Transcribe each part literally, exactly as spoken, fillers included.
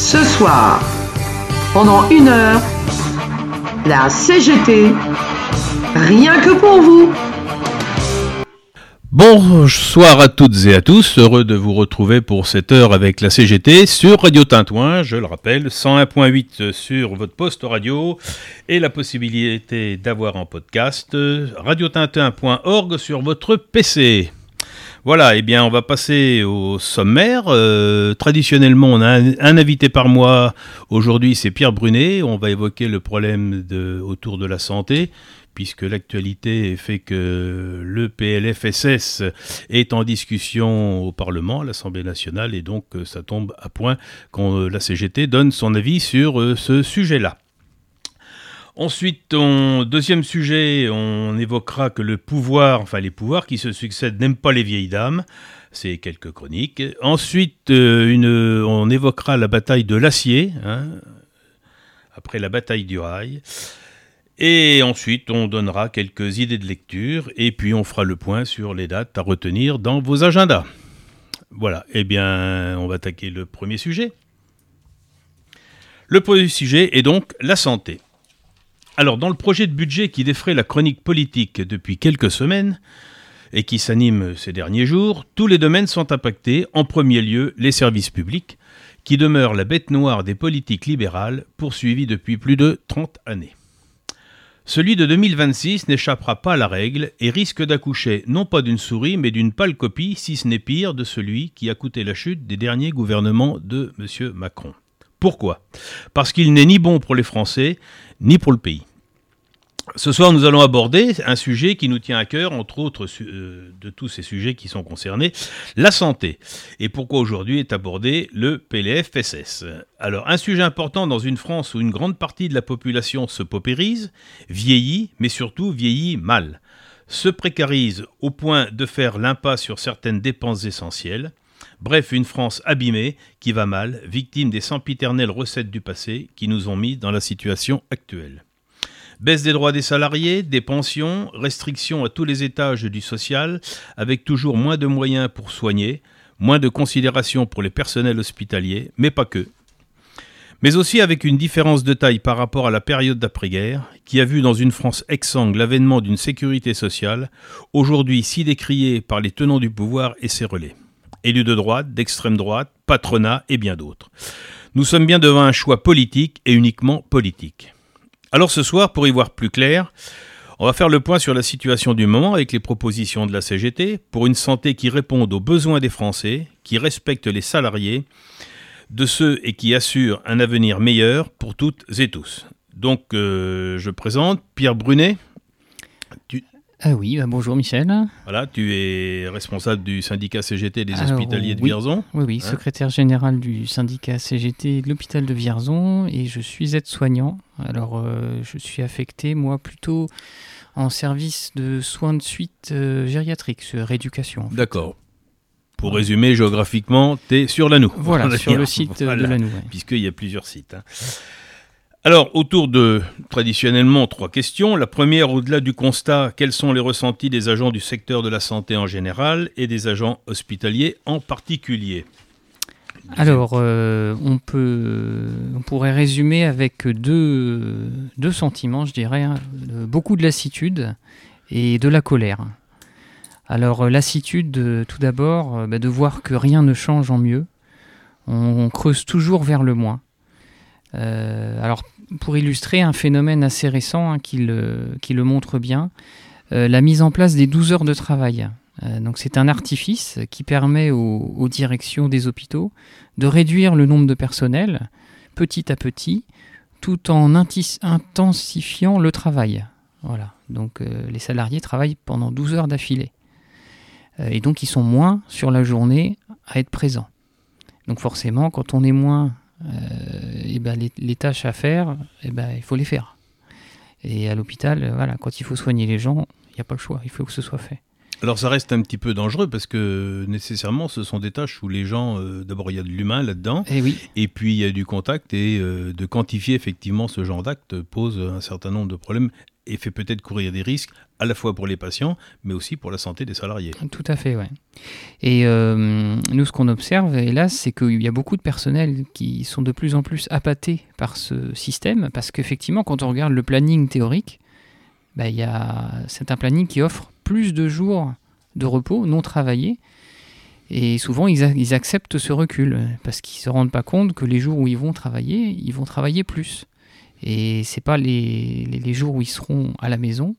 Ce soir, pendant une heure, la C G T, rien que pour vous. Bonsoir à toutes et à tous, heureux de vous retrouver pour cette heure avec la C G T sur Radio Tintouin, je le rappelle, cent un point huit sur votre poste radio et la possibilité d'avoir en podcast radio tintin point org sur votre P C. Voilà, eh bien on va passer au sommaire. Euh, traditionnellement, on a un, un invité par mois. Aujourd'hui, c'est Pierre Brunet. On va évoquer le problème de, autour de la santé, puisque l'actualité fait que le P L F S S est en discussion au Parlement, à l'Assemblée nationale, et donc ça tombe à point quand la C G T donne son avis sur ce sujet-là. Ensuite, on, deuxième sujet, on évoquera que le pouvoir, enfin les pouvoirs qui se succèdent n'aiment pas les vieilles dames. C'est quelques chroniques. Ensuite, une, on évoquera la bataille de l'acier, hein, après la bataille du rail. Et ensuite, on donnera quelques idées de lecture et puis on fera le point sur les dates à retenir dans vos agendas. Voilà, eh bien, on va attaquer le premier sujet. Le premier sujet est donc la santé. Alors, dans le projet de budget qui défraie la chronique politique depuis quelques semaines et qui s'anime ces derniers jours, tous les domaines sont impactés, en premier lieu les services publics, qui demeurent la bête noire des politiques libérales poursuivies depuis plus de trente années. Celui de deux mille vingt-six n'échappera pas à la règle et risque d'accoucher non pas d'une souris mais d'une pâle copie, si ce n'est pire, de celui qui a coûté la chute des derniers gouvernements de M. Macron. Pourquoi ? Parce qu'il n'est ni bon pour les Français, ni pour le pays. Ce soir, nous allons aborder un sujet qui nous tient à cœur, entre autres euh, de tous ces sujets qui sont concernés, la santé. Et pourquoi aujourd'hui est abordé le P L F S S. Alors, un sujet important dans une France où une grande partie de la population se paupérise, vieillit, mais surtout vieillit mal, se précarise au point de faire l'impasse sur certaines dépenses essentielles. Bref, une France abîmée, qui va mal, victime des sempiternelles recettes du passé qui nous ont mis dans la situation actuelle. Baisse des droits des salariés, des pensions, restrictions à tous les étages du social, avec toujours moins de moyens pour soigner, moins de considération pour les personnels hospitaliers, mais pas que. Mais aussi avec une différence de taille par rapport à la période d'après-guerre, qui a vu dans une France exsangue l'avènement d'une sécurité sociale, aujourd'hui si décriée par les tenants du pouvoir et ses relais. Élus de droite, d'extrême droite, patronat et bien d'autres. Nous sommes bien devant un choix politique et uniquement politique. Alors ce soir, pour y voir plus clair, on va faire le point sur la situation du moment avec les propositions de la C G T pour une santé qui réponde aux besoins des Français, qui respecte les salariés, de ceux et qui assure un avenir meilleur pour toutes et tous. Donc euh, je présente Pierre Brunet. Tu... Ah oui, bah bonjour Michel. Voilà, tu es responsable du syndicat C G T des Alors, hospitaliers de oui, Vierzon. Oui, oui, hein, secrétaire général du syndicat C G T de l'hôpital de Vierzon et je suis aide-soignant. Alors, euh, je suis affecté, moi, plutôt en service de soins de suite euh, gériatrique, sur rééducation. En fait. D'accord. Pour voilà. Résumer, géographiquement, tu es sur l'Anneau. Voilà, sur le site voilà, de l'Anneau. Ouais. Puisqu'il y a plusieurs sites. Hein. Alors, autour de, traditionnellement, trois questions. La première, au-delà du constat, quels sont les ressentis des agents du secteur de la santé en général et des agents hospitaliers en particulier ? Alors, euh, on, peut, on pourrait résumer avec deux, deux sentiments, je dirais. Hein, beaucoup de lassitude et de la colère. Alors, lassitude, tout d'abord, bah, de voir que rien ne change en mieux. On, on creuse toujours vers le moins. Euh, alors, pour illustrer un phénomène assez récent hein, qui, le, qui le montre bien, euh, la mise en place des douze heures de travail. Euh, donc c'est un artifice qui permet aux, aux directions des hôpitaux de réduire le nombre de personnel petit à petit, tout en intis- intensifiant le travail. Voilà. Donc euh, les salariés travaillent pendant douze heures d'affilée. Euh, et donc ils sont moins sur la journée à être présents. Donc forcément, quand on est moins, euh, et ben les, les tâches à faire, et ben il faut les faire. Et à l'hôpital, voilà, quand il faut soigner les gens, il n'y a pas le choix, il faut que ce soit fait. Alors ça reste un petit peu dangereux parce que nécessairement ce sont des tâches où les gens, euh, d'abord il y a de l'humain là-dedans, et, oui. et puis il y a du contact et euh, de quantifier effectivement ce genre d'acte pose un certain nombre de problèmes et fait peut-être courir des risques à la fois pour les patients, mais aussi pour la santé des salariés. Tout à fait, ouais. Et euh, nous, ce qu'on observe, hélas, c'est qu'il y a beaucoup de personnels qui sont de plus en plus appâtés par ce système, parce qu'effectivement, quand on regarde le planning théorique, bah, y a, c'est un planning qui offre plus de jours de repos non travaillés, et souvent, ils, a, ils acceptent ce recul, parce qu'ils ne se rendent pas compte que les jours où ils vont travailler, ils vont travailler plus. Et ce n'est pas les, les, les jours où ils seront à la maison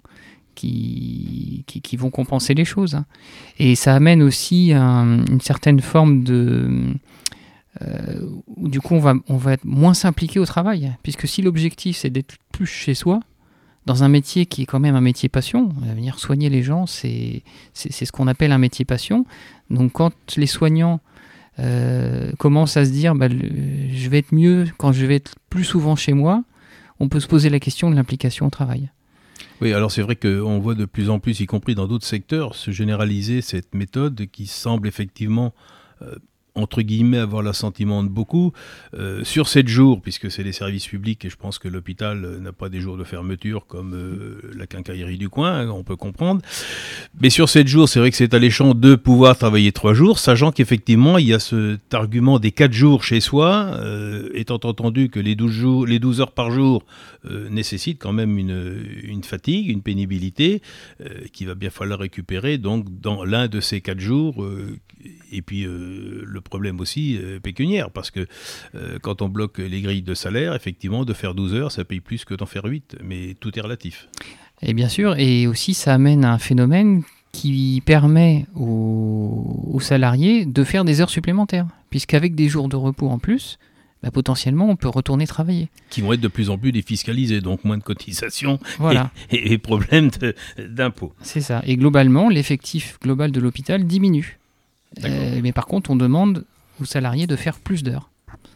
qui, qui, qui vont compenser les choses. Hein. Et ça amène aussi un, une certaine forme de... Euh, où du coup, on va, on va être moins s'impliquer au travail. Puisque si l'objectif, c'est d'être plus chez soi, dans un métier qui est quand même un métier passion, venir soigner les gens, c'est, c'est, c'est ce qu'on appelle un métier passion. Donc quand les soignants euh, commencent à se dire bah, le, je vais être mieux quand je vais être plus souvent chez moi, on peut se poser la question de l'implication au travail. Oui, alors c'est vrai qu'on voit de plus en plus, y compris dans d'autres secteurs, se généraliser cette méthode qui semble effectivement, euh, entre guillemets, avoir l'assentiment de beaucoup. Euh, sur sept jours, puisque c'est des services publics, et je pense que l'hôpital euh, n'a pas des jours de fermeture comme euh, la quincaillerie du coin, hein, on peut comprendre. Mais sur sept jours, c'est vrai que c'est alléchant de pouvoir travailler trois jours, sachant qu'effectivement, il y a cet argument des quatre jours chez soi, euh, étant entendu que les douze, jours, les douze heures par jour euh, nécessitent quand même une, une fatigue, une pénibilité, euh, qu'il va bien falloir récupérer donc dans l'un de ces quatre jours. Euh, et puis euh, le problème aussi euh, pécuniaire, parce que euh, quand on bloque les grilles de salaire, effectivement, de faire douze heures, ça paye plus que d'en faire huit, mais tout est relatif. Et bien sûr, et aussi ça amène à un phénomène qui permet aux, aux salariés de faire des heures supplémentaires, puisqu'avec des jours de repos en plus, bah, potentiellement on peut retourner travailler. Qui vont être de plus en plus défiscalisés, donc moins de cotisations voilà. et, et, et problèmes de, d'impôts. C'est ça, et globalement, l'effectif global de l'hôpital diminue. Euh, mais par contre, on demande aux salariés de faire plus d'heures.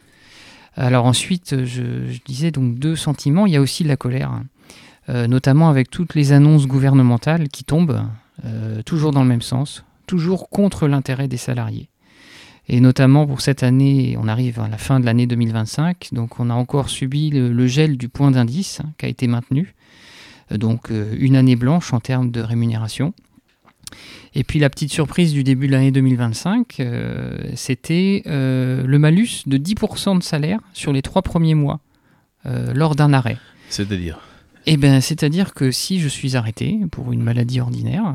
Alors ensuite, je, je disais donc deux sentiments. Il y a aussi la colère, euh, notamment avec toutes les annonces gouvernementales qui tombent, euh, toujours dans le même sens, toujours contre l'intérêt des salariés. Et notamment pour cette année, on arrive à la fin de l'année deux mille vingt-cinq, donc on a encore subi le, le gel du point d'indice hein, qui a été maintenu, euh, donc euh, une année blanche en termes de rémunération. Et puis la petite surprise du début de l'année deux mille vingt-cinq, euh, c'était euh, le malus de dix pour cent de salaire sur les trois premiers mois euh, lors d'un arrêt. C'est-à-dire ? Eh bien, c'est-à-dire que si je suis arrêté pour une maladie ordinaire,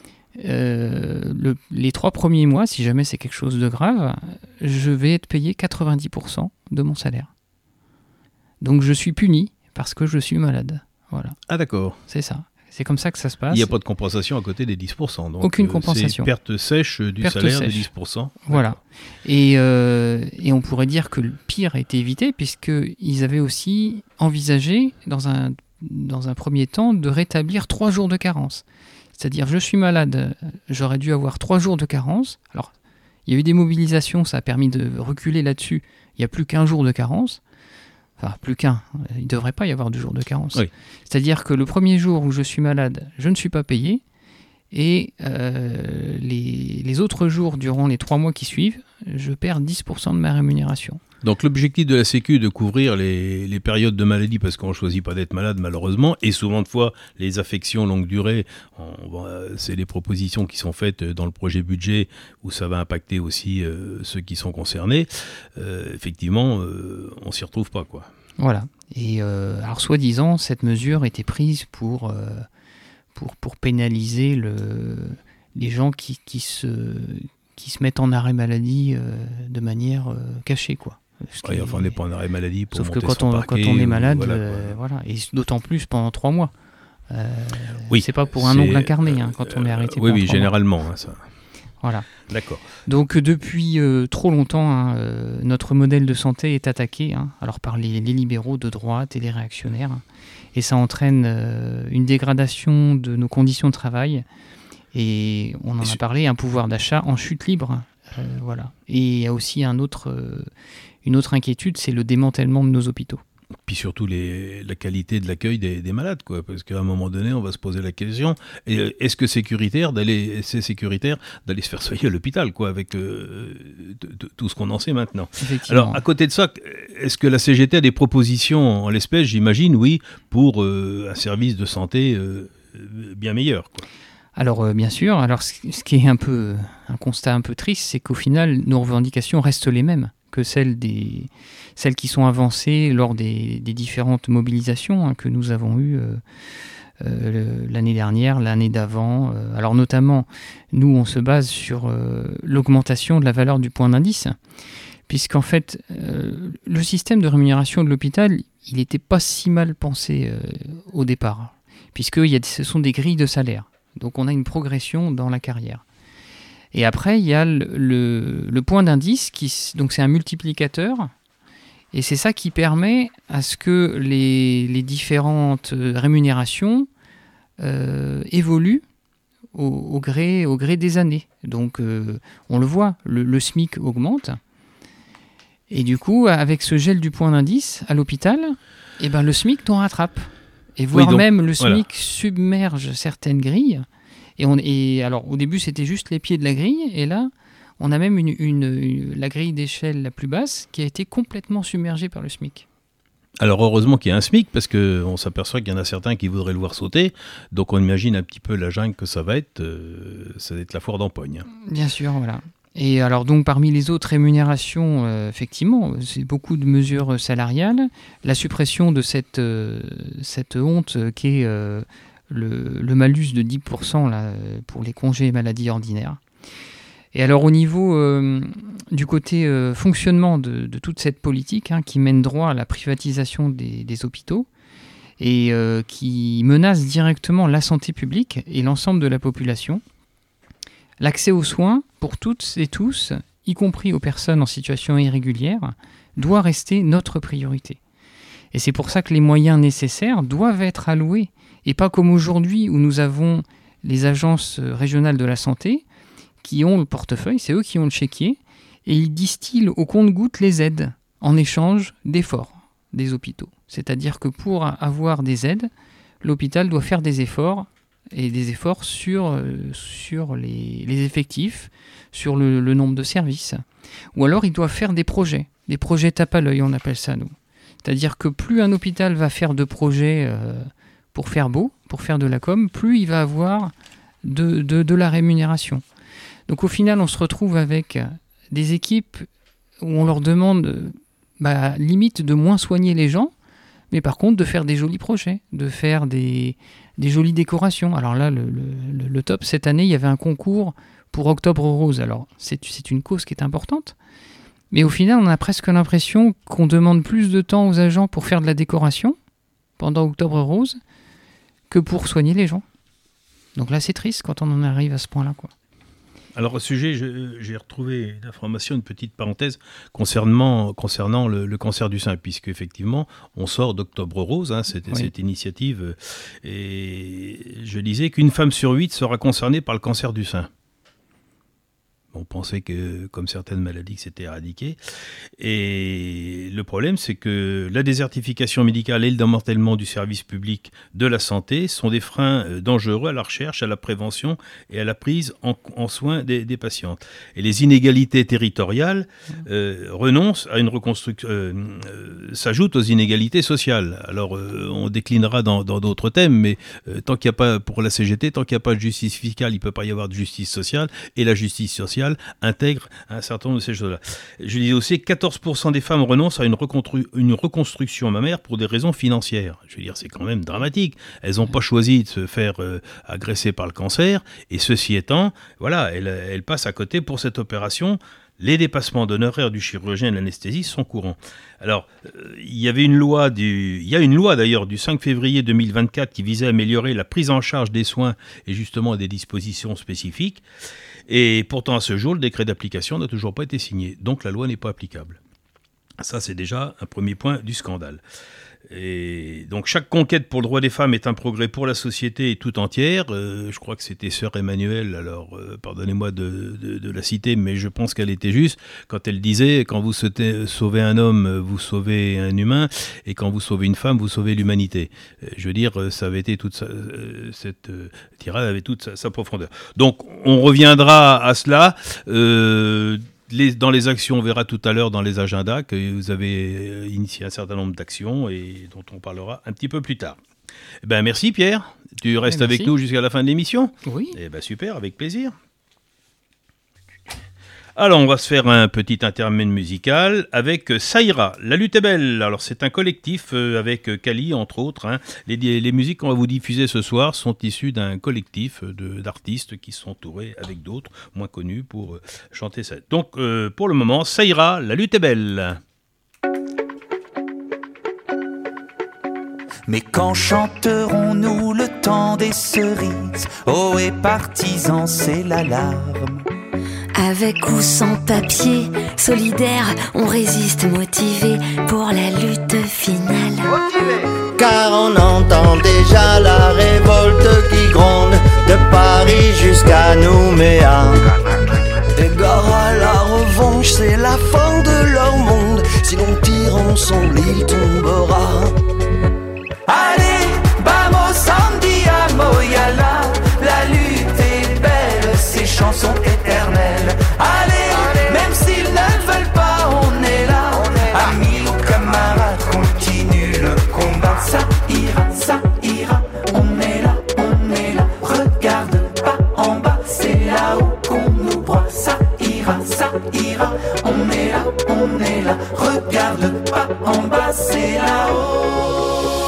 euh, le, les trois premiers mois, si jamais c'est quelque chose de grave, je vais être payé quatre-vingt-dix pour cent de mon salaire. Donc je suis puni parce que je suis malade. Voilà. Ah d'accord. C'est ça. C'est comme ça que ça se passe. Il n'y a pas de compensation à côté des dix pour cent. Donc aucune compensation. C'est perte sèche du perte salaire sèche. de dix pour cent. Voilà. Et, euh, et on pourrait dire que le pire a été évité puisqu'ils avaient aussi envisagé, dans un, dans un premier temps, de rétablir trois jours de carence. C'est-à-dire, je suis malade, j'aurais dû avoir trois jours de carence. Alors, il y a eu des mobilisations, ça a permis de reculer là-dessus. Il n'y a plus qu'un jour de carence. Enfin, plus qu'un. Il ne devrait pas y avoir deux jours de carence. Oui. C'est-à-dire que le premier jour où je suis malade, je ne suis pas payé. Et euh, les, les autres jours, durant les trois mois qui suivent, je perds dix pour cent de ma rémunération. Donc l'objectif de la Sécu est de couvrir les, les périodes de maladie, parce qu'on ne choisit pas d'être malade malheureusement, et souvent de fois les affections longue durée, on, c'est les propositions qui sont faites dans le projet budget où ça va impacter aussi euh, ceux qui sont concernés. Euh, effectivement, euh, on ne s'y retrouve pas, quoi. Voilà. Et euh, alors soi-disant, cette mesure était prise pour, euh, pour, pour pénaliser le, les gens qui, qui, se, qui se mettent en arrêt maladie euh, de manière euh, cachée, quoi. Oui, enfin, on n'est pas en arrêt maladie pour sauf monter que quand son on, parquet, quand on est malade, voilà, euh, voilà, et d'autant plus pendant trois mois. Euh, oui, c'est pas pour un c'est, ongle incarné hein, quand euh, on est arrêté. Oui, oui, trois généralement. Hein, ça. Voilà. D'accord. Donc depuis euh, trop longtemps, hein, euh, notre modèle de santé est attaqué, hein, alors par les, les libéraux de droite et les réactionnaires, hein, et ça entraîne euh, une dégradation de nos conditions de travail. Et on en et a parlé, un pouvoir d'achat en chute libre. Euh, voilà. Et il y a aussi un autre, euh, une autre inquiétude, c'est le démantèlement de nos hôpitaux. Puis surtout les, la qualité de l'accueil des, des malades, quoi, parce qu'à un moment donné, on va se poser la question, est-ce que sécuritaire d'aller, c'est sécuritaire d'aller se faire soigner à l'hôpital, quoi, avec euh, de, de, tout ce qu'on en sait maintenant. Alors, à côté de ça, est-ce que la C G T a des propositions en l'espèce, j'imagine, oui, pour euh, un service de santé euh, bien meilleur, quoi. Alors euh, bien sûr, alors ce, ce qui est un peu un constat un peu triste, c'est qu'au final, nos revendications restent les mêmes que celles, des, celles qui sont avancées lors des, des différentes mobilisations hein, que nous avons eues euh, euh, l'année dernière, l'année d'avant. Euh, alors notamment, nous, on se base sur euh, l'augmentation de la valeur du point d'indice, puisqu'en fait, euh, le système de rémunération de l'hôpital, il n'était pas si mal pensé euh, au départ, puisque il y a, ce sont des grilles de salaire. Donc on a une progression dans la carrière. Et après, il y a le, le, le point d'indice, qui, donc c'est un multiplicateur, et c'est ça qui permet à ce que les, les différentes rémunérations euh, évoluent au, au, gré, au gré des années. Donc euh, on le voit, le, le SMIC augmente, et du coup, avec ce gel du point d'indice à l'hôpital, eh ben, le SMIC t'en rattrape. Et voire oui, donc, même le SMIC voilà. submerge certaines grilles. Et, on, et alors au début c'était juste les pieds de la grille, et là on a même une, une, une, la grille d'échelle la plus basse qui a été complètement submergée par le SMIC. Alors heureusement qu'il y a un SMIC, parce qu'on s'aperçoit qu'il y en a certains qui voudraient le voir sauter, donc on imagine un petit peu la jungle que ça va être, euh, ça va être la foire d'empoigne. Bien sûr, voilà. Et alors donc parmi les autres rémunérations, euh, effectivement, c'est beaucoup de mesures salariales, la suppression de cette, euh, cette honte euh, qui est euh, le, le malus de dix pour cent là, pour les congés et maladies ordinaires. Et alors au niveau euh, du côté euh, fonctionnement de, de toute cette politique hein, qui mène droit à la privatisation des, des hôpitaux et euh, qui menace directement la santé publique et l'ensemble de la population, l'accès aux soins pour toutes et tous, y compris aux personnes en situation irrégulière, doit rester notre priorité. Et c'est pour ça que les moyens nécessaires doivent être alloués, et pas comme aujourd'hui où nous avons les agences régionales de la santé qui ont le portefeuille, c'est eux qui ont le chéquier, et ils distillent au compte-gouttes les aides en échange d'efforts des hôpitaux. C'est-à-dire que pour avoir des aides, l'hôpital doit faire des efforts, et des efforts sur, euh, sur les, les effectifs, sur le, le nombre de services. Ou alors, il doit faire des projets, des projets tape à l'œil, on appelle ça, nous. C'est-à-dire que plus un hôpital va faire de projets euh, pour faire beau, pour faire de la com, plus il va avoir de, de, de la rémunération. Donc, au final, on se retrouve avec des équipes où on leur demande, bah, limite, de moins soigner les gens, mais par contre, de faire des jolis projets, de faire des... des jolies décorations. Alors là, le, le, le top, cette année, il y avait un concours pour Octobre Rose. Alors, c'est, c'est une cause qui est importante, mais au final, on a presque l'impression qu'on demande plus de temps aux agents pour faire de la décoration pendant Octobre Rose que pour soigner les gens. Donc là, c'est triste quand on en arrive à ce point-là, quoi. Alors, au sujet, je, j'ai retrouvé une information, une petite parenthèse concernant, concernant le, le cancer du sein, puisque effectivement, on sort d'Octobre Rose, hein, cette, oui. cette initiative, et je disais qu'une femme sur huit sera concernée par le cancer du sein. On pensait que, comme certaines maladies, que c'était éradiqué. Et le problème, c'est que la désertification médicale et le démantèlement du service public de la santé sont des freins dangereux à la recherche, à la prévention et à la prise en, en soin des, des patientes. Et les inégalités territoriales euh, renoncent à une reconstruction, euh, euh, s'ajoutent aux inégalités sociales. Alors, euh, on déclinera dans, dans d'autres thèmes, mais euh, tant qu'il n'y a pas, pour la C G T, tant qu'il n'y a pas de justice fiscale, il ne peut pas y avoir de justice sociale. Et la justice sociale intègre un certain nombre de ces choses-là. Je disais aussi que quatorze pour cent des femmes renoncent à une, reconstru- une reconstruction mammaire pour des raisons financières. Je veux dire, c'est quand même dramatique. Elles n'ont pas choisi de se faire euh, agresser par le cancer, et ceci étant, voilà, elles, elles passent à côté pour cette opération. Les dépassements d'honoraires du chirurgien et de l'anesthésiste sont courants. Alors, euh, il y avait une loi du, il y a une loi d'ailleurs du cinq février deux mille vingt-quatre qui visait à améliorer la prise en charge des soins et justement des dispositions spécifiques. Et pourtant, à ce jour, le décret d'application n'a toujours pas été signé. Donc, la loi n'est pas applicable. Ça, c'est déjà un premier point du scandale. Et donc chaque conquête pour le droit des femmes est un progrès pour la société tout entière. Euh, je crois que c'était Sœur Emmanuelle, alors euh, pardonnez-moi de, de, de la citer, mais je pense qu'elle était juste quand elle disait « Quand vous sauvez un homme, vous sauvez un humain, et quand vous sauvez une femme, vous sauvez l'humanité ». Je veux dire, ça avait été toute sa, euh, cette euh, tirade avait toute sa, sa profondeur. Donc on reviendra à cela. Euh, Les, dans les actions, on verra tout à l'heure dans les agendas que vous avez initié un certain nombre d'actions et dont on parlera un petit peu plus tard. Eh ben, merci Pierre, tu restes merci. avec nous jusqu'à la fin de l'émission ? Oui. Eh ben, super, avec plaisir. Alors, on va se faire un petit intermède musical avec Ça ira, La lutte est belle. Alors, c'est un collectif avec Kali, entre autres. Hein. Les, les musiques qu'on va vous diffuser ce soir sont issues d'un collectif de, d'artistes qui sont entourés avec d'autres, moins connus, pour chanter ça. Donc, euh, pour le moment, Ça ira, La lutte est belle. Mais quand chanterons-nous le temps des cerises? Oh, et partisans, c'est l'alarme. Avec ou sans papier, solidaire, on résiste motivé pour la lutte finale. Motivé. Car on entend déjà la révolte qui gronde de Paris jusqu'à Nouméa. Égare à la revanche, c'est la fin de leur monde. Si l'on tire ensemble, il tombera. Allez, vamos, andiamo, yalla. La lutte est belle, ces chansons éternelles. Allez, allez, même s'ils ne veulent pas, on est là. On est là. Amis ou camarades, continue le combat. Ça ira, ça ira, on est là, on est là. Regarde pas en bas, c'est là-haut qu'on nous broie. Ça ira, ça ira, on est là, on est là. Regarde pas en bas, c'est là-haut.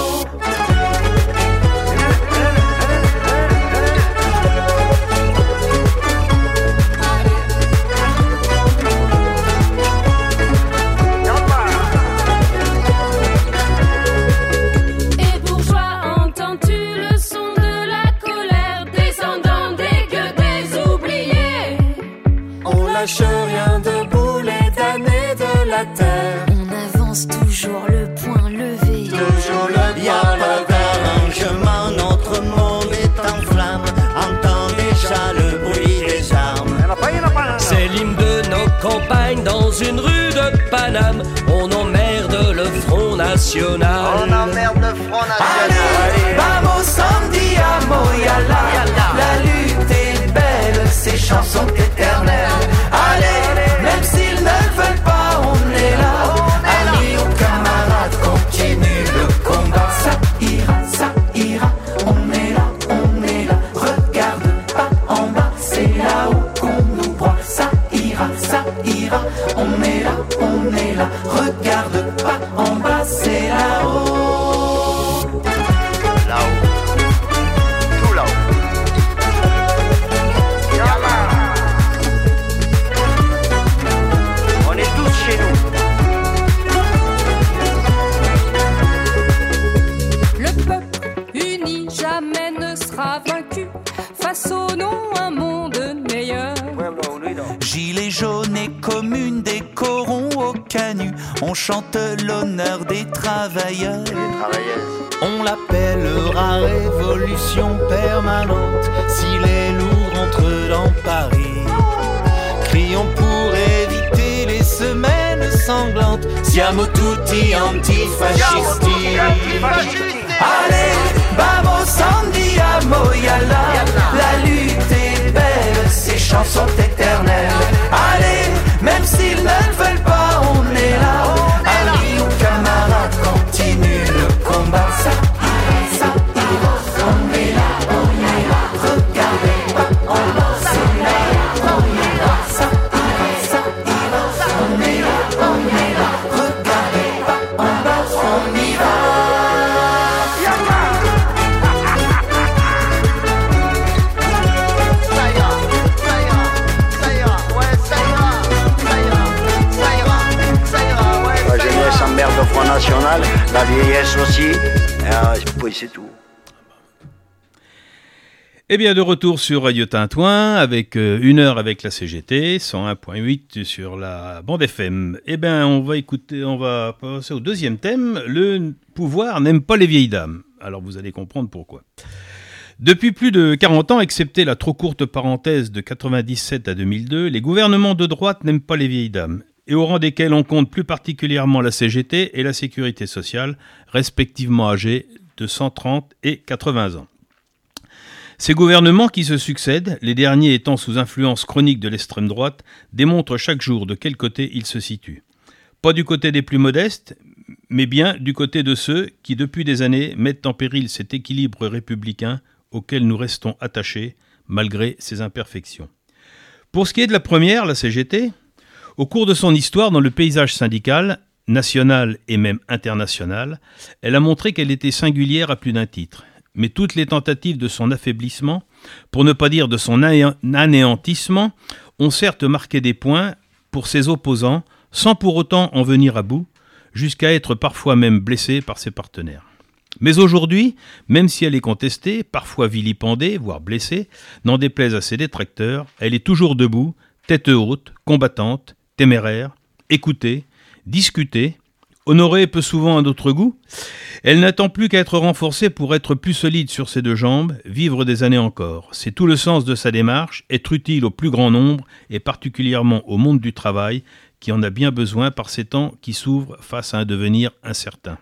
Lâche rien debout les damnés de la terre. On avance toujours le poing levé. Toujours le y a pas d'arrangement, notre monde est en flamme. Entend déjà le bruit des armes. C'est l'hymne de nos campagnes dans une rue de Paname. On emmerde le Front National. On emmerde le Front National. Allez, vamos, andiamo, yalla. La lutte est belle, ces chansons éternelles. Allez, même s'ils ne veulent pas, on est là. Amis ou camarades, continue le combat. Ça ira, ça ira, on est là, on est là. Regarde pas en bas, c'est là-haut qu'on nous broie. Ça ira, ça ira, on est là, on est là. Regarde pas en bas, c'est là-haut. Là-haut, tout là-haut. On est tous chez nous. Le peuple uni jamais ne sera vaincu. Façonnons un monde meilleur. Gilets jaunes et communes, décorons au canut. On chante l'honneur des travailleurs. On l'appellera révolution permanente si les loups rentrent dans Paris. Crions pour éviter les semaines sanglantes. Siamo tutti antifascisti. Allez, vamos, andiamo, yalla. La lutte est belle, ces chansons éternelles. Allez, même s'ils ne veulent pas, on est là. Amis ou camarades, continue le combat. Ça ira, ça ira, on est là, on est là. Regardez pas en bas, c'est là, on est là. Ça ira, ça ira, on est là, on est là. Regardez pas en bas, on y va. S'emmerde au Front National, la vieillesse aussi, et, euh, c'est tout. Eh bien, de retour sur Radio Tintouin, avec euh, une heure avec la C G T, cent un virgule huit sur la bande F M. Eh bien, on va écouter, on va passer au deuxième thème. Le pouvoir n'aime pas les vieilles dames. Alors, vous allez comprendre pourquoi. Depuis plus de quarante ans, excepté la trop courte parenthèse de quatre-vingt-dix-sept à deux mille deux, les gouvernements de droite n'aiment pas les vieilles dames, et au rang desquels on compte plus particulièrement la C G T et la Sécurité sociale, respectivement âgées de cent trente et quatre-vingts ans. Ces gouvernements qui se succèdent, les derniers étant sous influence chronique de l'extrême droite, démontrent chaque jour de quel côté ils se situent. Pas du côté des plus modestes, mais bien du côté de ceux qui, depuis des années, mettent en péril cet équilibre républicain auquel nous restons attachés, malgré ses imperfections. Pour ce qui est de la première, la C G T, au cours de son histoire dans le paysage syndical, national et même international, elle a montré qu'elle était singulière à plus d'un titre. Mais toutes les tentatives de son affaiblissement, pour ne pas dire de son anéantissement, ont certes marqué des points pour ses opposants, sans pour autant en venir à bout, jusqu'à être parfois même blessée par ses partenaires. Mais aujourd'hui, même si elle est contestée, parfois vilipendée, voire blessée, n'en déplaise à ses détracteurs, elle est toujours debout, tête haute, combattante, téméraire, écoutée, discutée, honorée peu souvent à notre goût. Elle n'attend plus qu'à être renforcée pour être plus solide sur ses deux jambes, vivre des années encore. C'est tout le sens de sa démarche, être utile au plus grand nombre, et particulièrement au monde du travail, qui en a bien besoin par ces temps qui s'ouvrent face à un devenir incertain.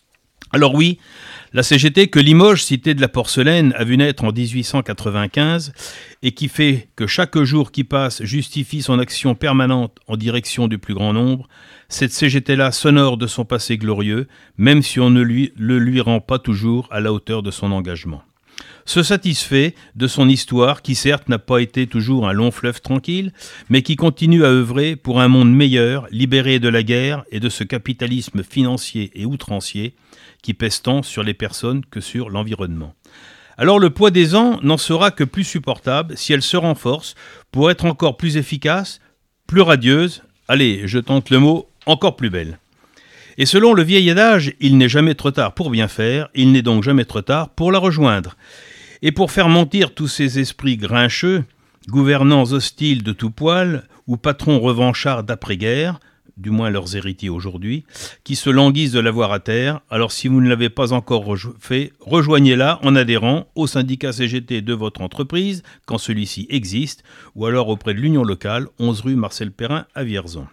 Alors oui, la C G T que Limoges, cité de la porcelaine, a vu naître en dix-huit cent quatre-vingt-quinze et qui fait que chaque jour qui passe justifie son action permanente en direction du plus grand nombre, cette C G T-là s'honore de son passé glorieux, même si on ne lui, le lui rend pas toujours à la hauteur de son engagement. Se satisfait de son histoire qui certes n'a pas été toujours un long fleuve tranquille, mais qui continue à œuvrer pour un monde meilleur, libéré de la guerre et de ce capitalisme financier et outrancier qui pèse tant sur les personnes que sur l'environnement. Alors le poids des ans n'en sera que plus supportable si elle se renforce pour être encore plus efficace, plus radieuse, allez, je tente le mot, encore plus belle. Et selon le vieil adage, il n'est jamais trop tard pour bien faire, il n'est donc jamais trop tard pour la rejoindre. Et pour faire mentir tous ces esprits grincheux, gouvernants hostiles de tout poil, ou patrons revanchards d'après-guerre, du moins leurs héritiers aujourd'hui, qui se languissent de l'avoir à terre, alors si vous ne l'avez pas encore rejo- fait, rejoignez-la en adhérant au syndicat C G T de votre entreprise, quand celui-ci existe, ou alors auprès de l'Union locale, onze rue Marcel Perrin à Vierzon.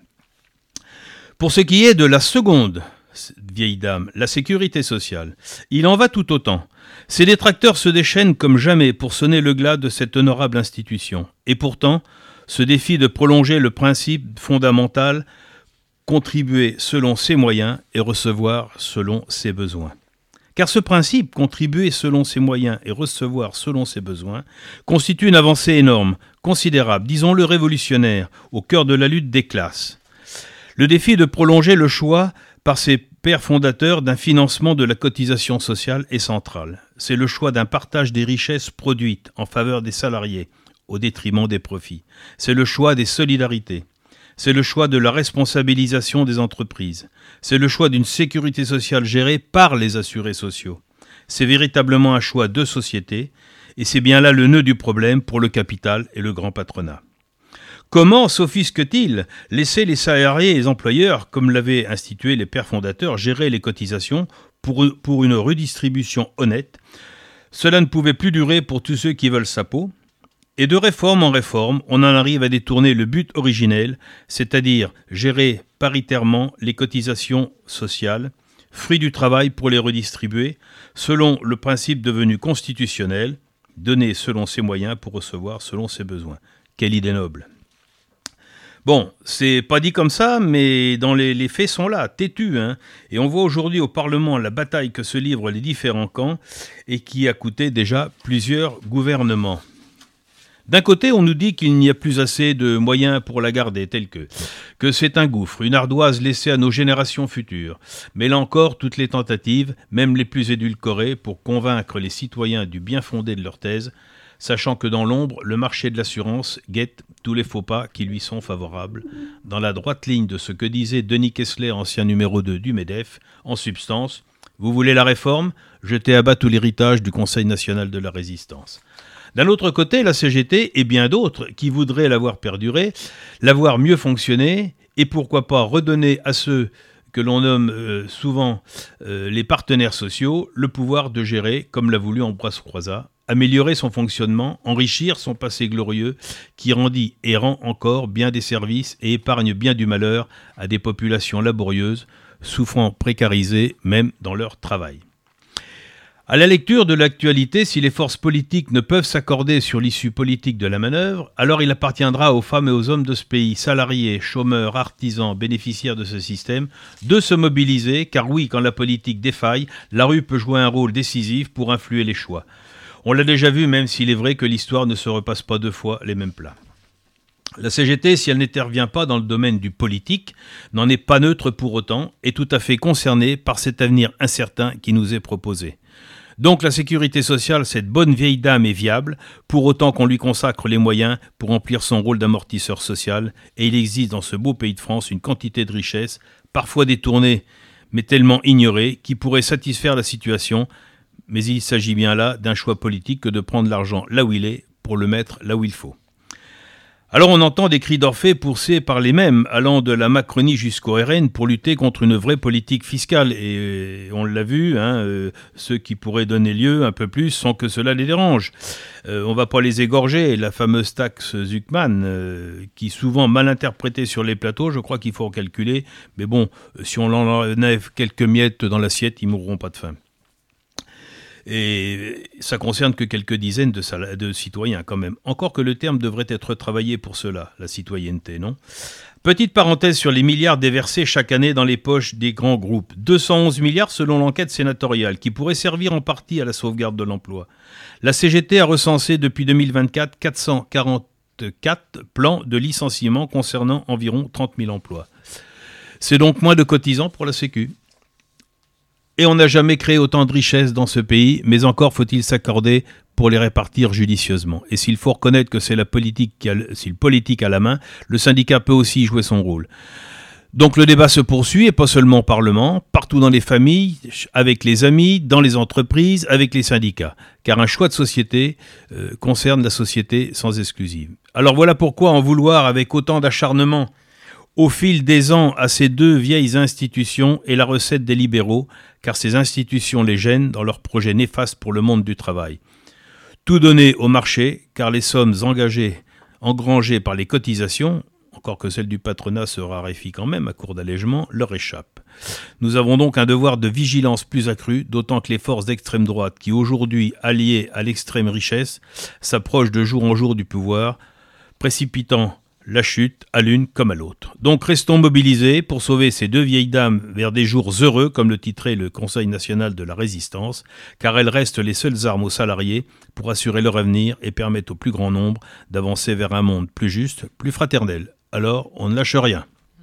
Pour ce qui est de la seconde vieille dame, la sécurité sociale, il en va tout autant. Ses détracteurs se déchaînent comme jamais pour sonner le glas de cette honorable institution. Et pourtant, ce défi de prolonger le principe fondamental, contribuer selon ses moyens et recevoir selon ses besoins. Car ce principe, contribuer selon ses moyens et recevoir selon ses besoins, constitue une avancée énorme, considérable, disons-le révolutionnaire, au cœur de la lutte des classes. Le défi de prolonger le choix par ses pères fondateurs d'un financement de la cotisation sociale est central. C'est le choix d'un partage des richesses produites en faveur des salariés, au détriment des profits. C'est le choix des solidarités. C'est le choix de la responsabilisation des entreprises. C'est le choix d'une sécurité sociale gérée par les assurés sociaux. C'est véritablement un choix de société, et c'est bien là le nœud du problème pour le capital et le grand patronat. Comment s'offusque-t-il laisser les salariés et les employeurs, comme l'avaient institué les pères fondateurs, gérer les cotisations pour, pour une redistribution honnête ? Cela ne pouvait plus durer pour tous ceux qui veulent sa peau. Et de réforme en réforme, on en arrive à détourner le but originel, c'est-à-dire gérer paritairement les cotisations sociales, fruit du travail pour les redistribuer, selon le principe devenu constitutionnel, donner selon ses moyens pour recevoir selon ses besoins. Quelle idée noble! Bon, c'est pas dit comme ça, mais dans les, les faits sont là, têtus, hein. Et on voit aujourd'hui au Parlement la bataille que se livrent les différents camps et qui a coûté déjà plusieurs gouvernements. D'un côté, on nous dit qu'il n'y a plus assez de moyens pour la garder, tel que, que c'est un gouffre, une ardoise laissée à nos générations futures. Mais là encore, toutes les tentatives, même les plus édulcorées, pour convaincre les citoyens du bien fondé de leur thèse, sachant que dans l'ombre, le marché de l'assurance guette tous les faux pas qui lui sont favorables, dans la droite ligne de ce que disait Denis Kessler, ancien numéro deux du MEDEF, en substance, vous voulez la réforme ? Jetez à bas tout l'héritage du Conseil national de la résistance. D'un autre côté, la C G T et bien d'autres qui voudraient la voir perdurer, la voir mieux fonctionner et pourquoi pas redonner à ceux que l'on nomme euh, souvent euh, les partenaires sociaux le pouvoir de gérer, comme l'a voulu Ambroise Croizat, améliorer son fonctionnement, enrichir son passé glorieux qui rendit et rend encore bien des services et épargne bien du malheur à des populations laborieuses, souffrant précarisées même dans leur travail. À la lecture de l'actualité, si les forces politiques ne peuvent s'accorder sur l'issue politique de la manœuvre, alors il appartiendra aux femmes et aux hommes de ce pays, salariés, chômeurs, artisans, bénéficiaires de ce système, de se mobiliser, car oui, quand la politique défaille, la rue peut jouer un rôle décisif pour influer les choix. On l'a déjà vu, même s'il est vrai que l'histoire ne se repasse pas deux fois les mêmes plats. La C G T, si elle n'intervient pas dans le domaine du politique, n'en est pas neutre pour autant, et tout à fait concernée par cet avenir incertain qui nous est proposé. Donc la sécurité sociale, cette bonne vieille dame est viable, pour autant qu'on lui consacre les moyens pour remplir son rôle d'amortisseur social, et il existe dans ce beau pays de France une quantité de richesses, parfois détournées, mais tellement ignorées, qui pourraient satisfaire la situation, mais il s'agit bien là d'un choix politique que de prendre l'argent là où il est, pour le mettre là où il faut. Alors on entend des cris d'Orphée poussés par les mêmes, allant de la Macronie jusqu'au R N pour lutter contre une vraie politique fiscale. Et on l'a vu, hein, euh, ceux qui pourraient donner lieu un peu plus sans que cela les dérange. Euh, on ne va pas les égorger. La fameuse taxe Zuckman, euh, qui souvent mal interprétée sur les plateaux, je crois qu'il faut calculer. Mais bon, si on en enlève quelques miettes dans l'assiette, ils ne mourront pas de faim. Et ça concerne que quelques dizaines de, sal- de citoyens quand même. Encore que le terme devrait être travaillé pour cela, la citoyenneté, non ? Petite parenthèse sur les milliards déversés chaque année dans les poches des grands groupes. deux cent onze milliards selon l'enquête sénatoriale, qui pourrait servir en partie à la sauvegarde de l'emploi. La C G T a recensé depuis deux mille vingt-quatre quatre cent quarante-quatre plans de licenciement concernant environ trente mille emplois. C'est donc moins de cotisants pour la Sécu. Et on n'a jamais créé autant de richesses dans ce pays, mais encore faut-il s'accorder pour les répartir judicieusement. Et s'il faut reconnaître que c'est la politique qui a, si le politique a la main, le syndicat peut aussi jouer son rôle. Donc le débat se poursuit, et pas seulement au Parlement, partout dans les familles, avec les amis, dans les entreprises, avec les syndicats. Car un choix de société euh, concerne la société sans exclusive. Alors voilà pourquoi en vouloir avec autant d'acharnement au fil des ans à ces deux vieilles institutions est la recette des libéraux, car ces institutions les gênent dans leurs projets néfastes pour le monde du travail. Tout donner au marché, car les sommes engagées, engrangées par les cotisations, encore que celle du patronat se raréfie quand même à court d'allègement, leur échappent. Nous avons donc un devoir de vigilance plus accru, d'autant que les forces d'extrême droite, qui aujourd'hui, alliées à l'extrême richesse, s'approchent de jour en jour du pouvoir, précipitant la chute à l'une comme à l'autre. Donc restons mobilisés pour sauver ces deux vieilles dames vers des jours heureux, comme le titrait le Conseil national de la résistance, car elles restent les seules armes aux salariés pour assurer leur avenir et permettre au plus grand nombre d'avancer vers un monde plus juste, plus fraternel. Alors, on ne lâche rien.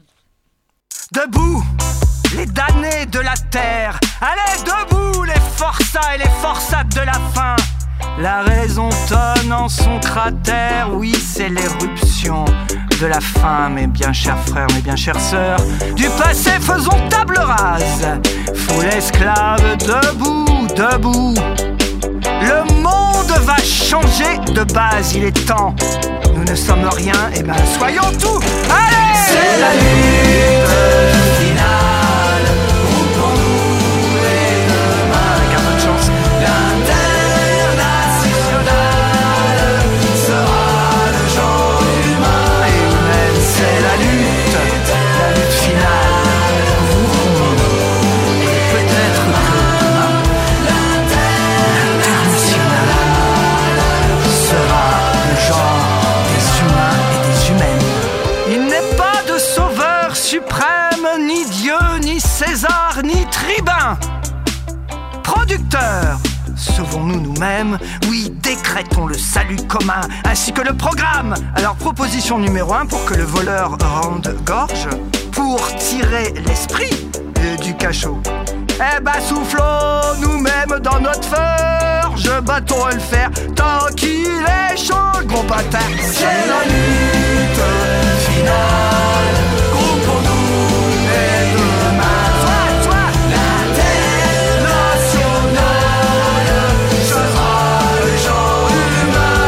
Debout, les damnés de la terre, allez debout les forçats et les forçates de la faim. La raison tonne en son cratère, oui c'est l'éruption de la faim. Mes bien chers frères, mes bien chères sœurs, du passé faisons table rase. Foule esclave debout, debout. Le monde va changer de base, il est temps. Nous ne sommes rien, et ben soyons tout. Allez, c'est la lutte finale. Groupons-nous et demain, avec un peu de chance, l'inter César ni tribun. Producteurs, sauvons-nous nous-mêmes. Oui, décrétons le salut commun ainsi que le programme. Alors proposition numéro un pour que le voleur rende gorge, pour tirer l'esprit euh, du cachot. Eh ben soufflons nous-mêmes dans notre forge, battons le fer tant qu'il est chaud, gros bâtard. C'est la lutte finale. Groupons-nous et demain. L'international sera le genre humain.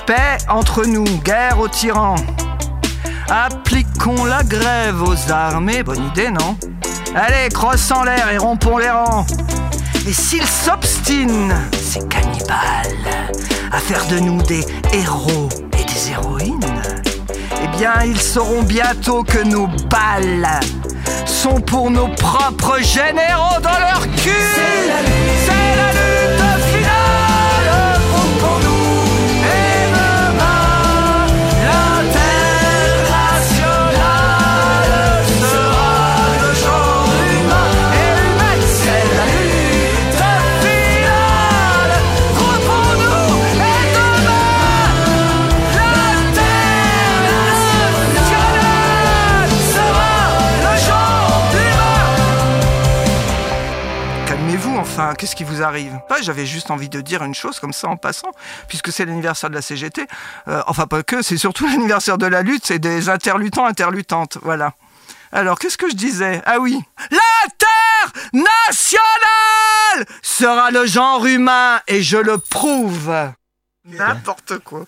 paix entre nous, guerre aux tyrans. Appliquons la grève aux armées, bonne idée, non? Allez, crosse en l'air et rompons les rangs. Et s'ils s'obstinent, ces cannibales, à faire de nous des héros et des héroïnes, eh bien, ils sauront bientôt que nos balles sont pour nos propres généraux dans leur cul. C'est la lutte, c'est la lutte finale pour nous. Et demain, l'international sera le genre humain et humain. C'est la lutte finale pour nous. Et demain, l'international sera le genre humain. Calmez-vous enfin, qu'est-ce qui vous arrive? Ah, j'avais juste envie de dire une chose comme ça en passant, puisque c'est l'anniversaire de la C G T. Euh, enfin pas que, c'est surtout l'anniversaire de la lutte, c'est des interluttants, interluttantes, voilà. Alors, qu'est-ce que je disais? Ah oui, l'international sera le genre humain, et je le prouve. N'importe quoi.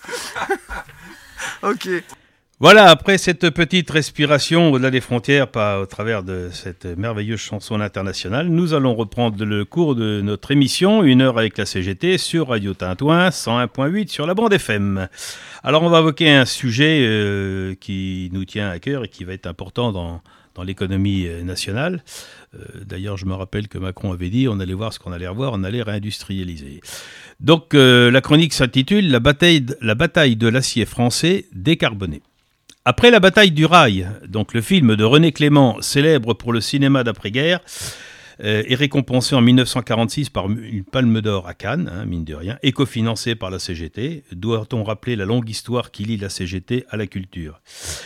Ok. Voilà, après cette petite respiration au-delà des frontières, pas au travers de cette merveilleuse chanson internationale, nous allons reprendre le cours de notre émission, une heure avec la C G T sur Radio Tintouin, cent un point huit sur la bande F M. Alors on va évoquer un sujet euh, qui nous tient à cœur et qui va être important dans, dans l'économie nationale. Euh, d'ailleurs, je me rappelle que Macron avait dit on allait voir ce qu'on allait revoir, on allait réindustrialiser. Donc euh, la chronique s'intitule la bataille, la bataille de l'acier français décarboné. Après la bataille du rail, donc le film de René Clément, célèbre pour le cinéma d'après-guerre, euh, est récompensé en dix-neuf cent quarante-six par une palme d'or à Cannes, hein, mine de rien, et cofinancé par la C G T. Doit-on rappeler la longue histoire qui lie la C G T à la culture?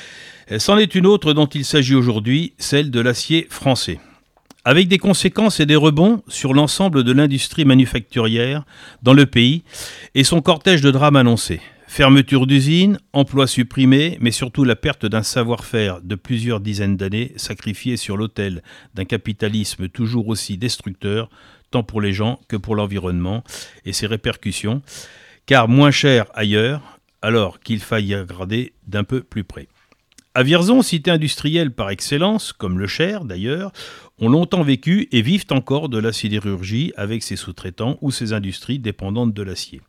C'en est une autre dont il s'agit aujourd'hui, celle de l'acier français. Avec des conséquences et des rebonds sur l'ensemble de l'industrie manufacturière dans le pays et son cortège de drames annoncés. Fermeture d'usines, emplois supprimés, mais surtout la perte d'un savoir-faire de plusieurs dizaines d'années sacrifié sur l'autel d'un capitalisme toujours aussi destructeur, tant pour les gens que pour l'environnement et ses répercussions, car moins cher ailleurs, alors qu'il faille y regarder d'un peu plus près. À Vierzon, cité industrielle par excellence, comme le Cher d'ailleurs, ont longtemps vécu et vivent encore de la sidérurgie avec ses sous-traitants ou ses industries dépendantes de l'acier.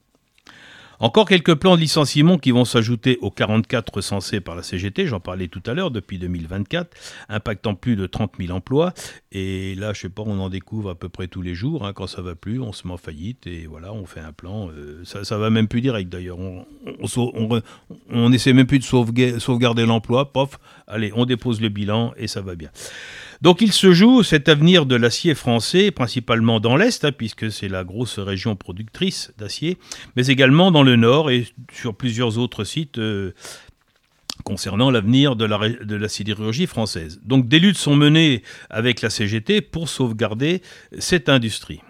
Encore quelques plans de licenciement qui vont s'ajouter aux quarante-quatre recensés par la C G T, j'en parlais tout à l'heure, depuis deux mille vingt-quatre, impactant plus de trente mille emplois. Et là, je sais pas, on en découvre à peu près tous les jours. Hein, quand ça va plus, on se met en faillite et voilà, on fait un plan. Euh, ça, ça va même plus direct d'ailleurs. On, on, on, on essaie même plus de sauvegarder, sauvegarder l'emploi. Pof, allez, on dépose le bilan et ça va bien. Donc il se joue cet avenir de l'acier français, principalement dans l'Est, hein, puisque c'est la grosse région productrice d'acier, mais également dans le Nord et sur plusieurs autres sites euh, concernant l'avenir de la, de la sidérurgie française. Donc des luttes sont menées avec la C G T pour sauvegarder cette industrie.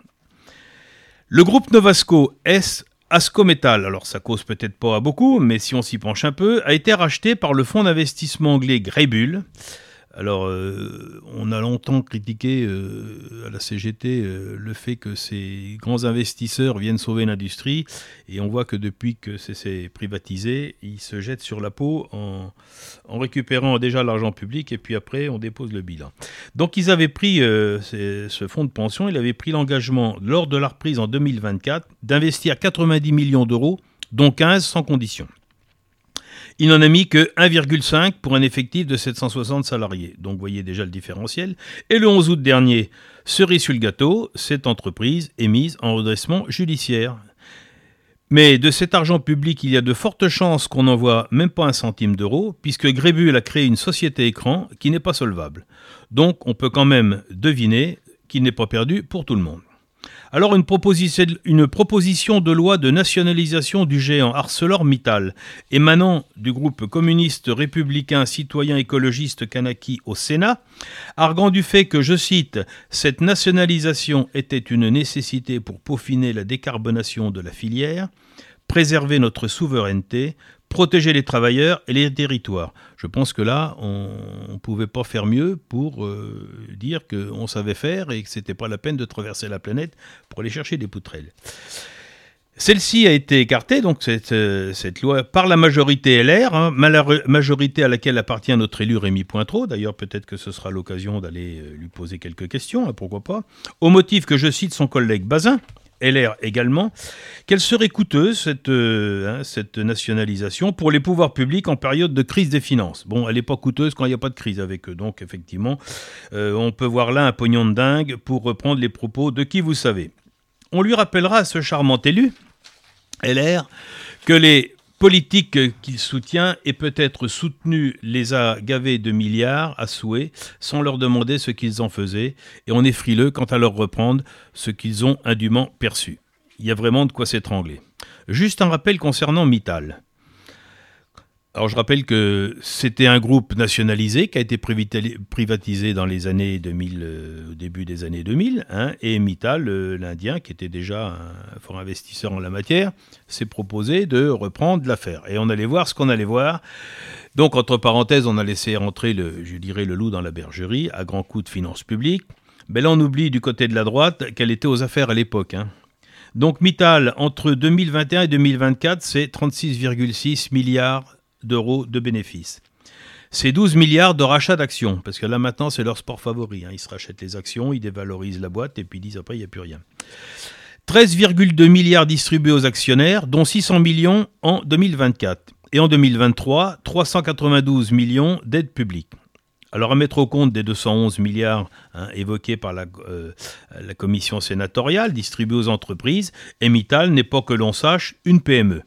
Le groupe Novasco S. Ascométal, alors ça cause peut-être pas à beaucoup, mais si on s'y penche un peu, a été racheté par le fonds d'investissement anglais Greybull. Alors, euh, on a longtemps critiqué euh, à la C G T euh, le fait que ces grands investisseurs viennent sauver l'industrie et on voit que depuis que c'est, c'est privatisé, ils se jettent sur la peau en, en récupérant déjà l'argent public et puis après on dépose le bilan. Donc ils avaient pris, euh, c'est, ce fonds de pension, il avait pris l'engagement lors de la reprise en deux mille vingt-quatre d'investir quatre-vingt-dix millions d'euros, dont quinze sans condition. Il n'en a mis que un virgule cinq pour un effectif de sept cent soixante salariés. Donc vous voyez déjà le différentiel. Et le onze août dernier, cerise sur le gâteau, cette entreprise est mise en redressement judiciaire. Mais de cet argent public, il y a de fortes chances qu'on n'envoie même pas un centime d'euro, puisque Greybull a créé une société écran qui n'est pas solvable. Donc on peut quand même deviner qu'il n'est pas perdu pour tout le monde. Alors une proposition, une proposition de loi de nationalisation du géant ArcelorMittal, émanant du groupe communiste républicain citoyen écologiste Kanaki au Sénat, arguant du fait que, je cite, « cette nationalisation était une nécessité pour peaufiner la décarbonation de la filière, préserver notre souveraineté, protéger les travailleurs et les territoires ». Je pense que là, on ne pouvait pas faire mieux pour euh, dire qu'on savait faire et que ce n'était pas la peine de traverser la planète pour aller chercher des poutrelles. Celle-ci a été écartée, donc cette, euh, cette loi, par la majorité L R, hein, malare- majorité à laquelle appartient notre élu Rémy Pointreau. D'ailleurs, peut-être que ce sera l'occasion d'aller euh, lui poser quelques questions, hein, pourquoi pas. Au motif que je cite son collègue Bazin, L R également, qu'elle serait coûteuse, cette, euh, hein, cette nationalisation, pour les pouvoirs publics en période de crise des finances. Bon, elle n'est pas coûteuse quand il n'y a pas de crise avec eux. Donc, effectivement, euh, on peut voir là un pognon de dingue, pour reprendre les propos de qui vous savez. On lui rappellera à ce charmant élu, L R, que les politiques qu'il soutient et peut-être soutenu les a gavés de milliards à souhait sans leur demander ce qu'ils en faisaient, et on est frileux quant à leur reprendre ce qu'ils ont indûment perçu. Il y a vraiment de quoi s'étrangler. Juste un rappel concernant Mittal. Alors je rappelle que c'était un groupe nationalisé qui a été privatisé dans les années deux mille, euh, au début des années deux mille, hein, et Mittal, euh, l'Indien, qui était déjà un fort investisseur en la matière, s'est proposé de reprendre l'affaire. Et on allait voir ce qu'on allait voir. Donc entre parenthèses, on a laissé rentrer, le, je dirais, le loup dans la bergerie, à grands coups de finances publiques. Mais là on oublie du côté de la droite qu'elle était aux affaires à l'époque, hein. Donc Mittal, entre deux mille vingt et un et deux mille vingt-quatre, c'est trente-six virgule six milliards d'euros de bénéfices. C'est douze milliards de rachat d'actions, parce que là maintenant c'est leur sport favori, hein. Ils se rachètent les actions, ils dévalorisent la boîte et puis ils disent après il n'y a plus rien. treize virgule deux milliards distribués aux actionnaires, dont six cents millions en deux mille vingt-quatre. Et en deux mille vingt-trois, trois cent quatre-vingt-douze millions d'aides publiques. Alors à mettre au compte des deux cent onze milliards hein, évoqués par la, euh, la commission sénatoriale distribués aux entreprises, et Mittal n'est pas que l'on sache une P M E.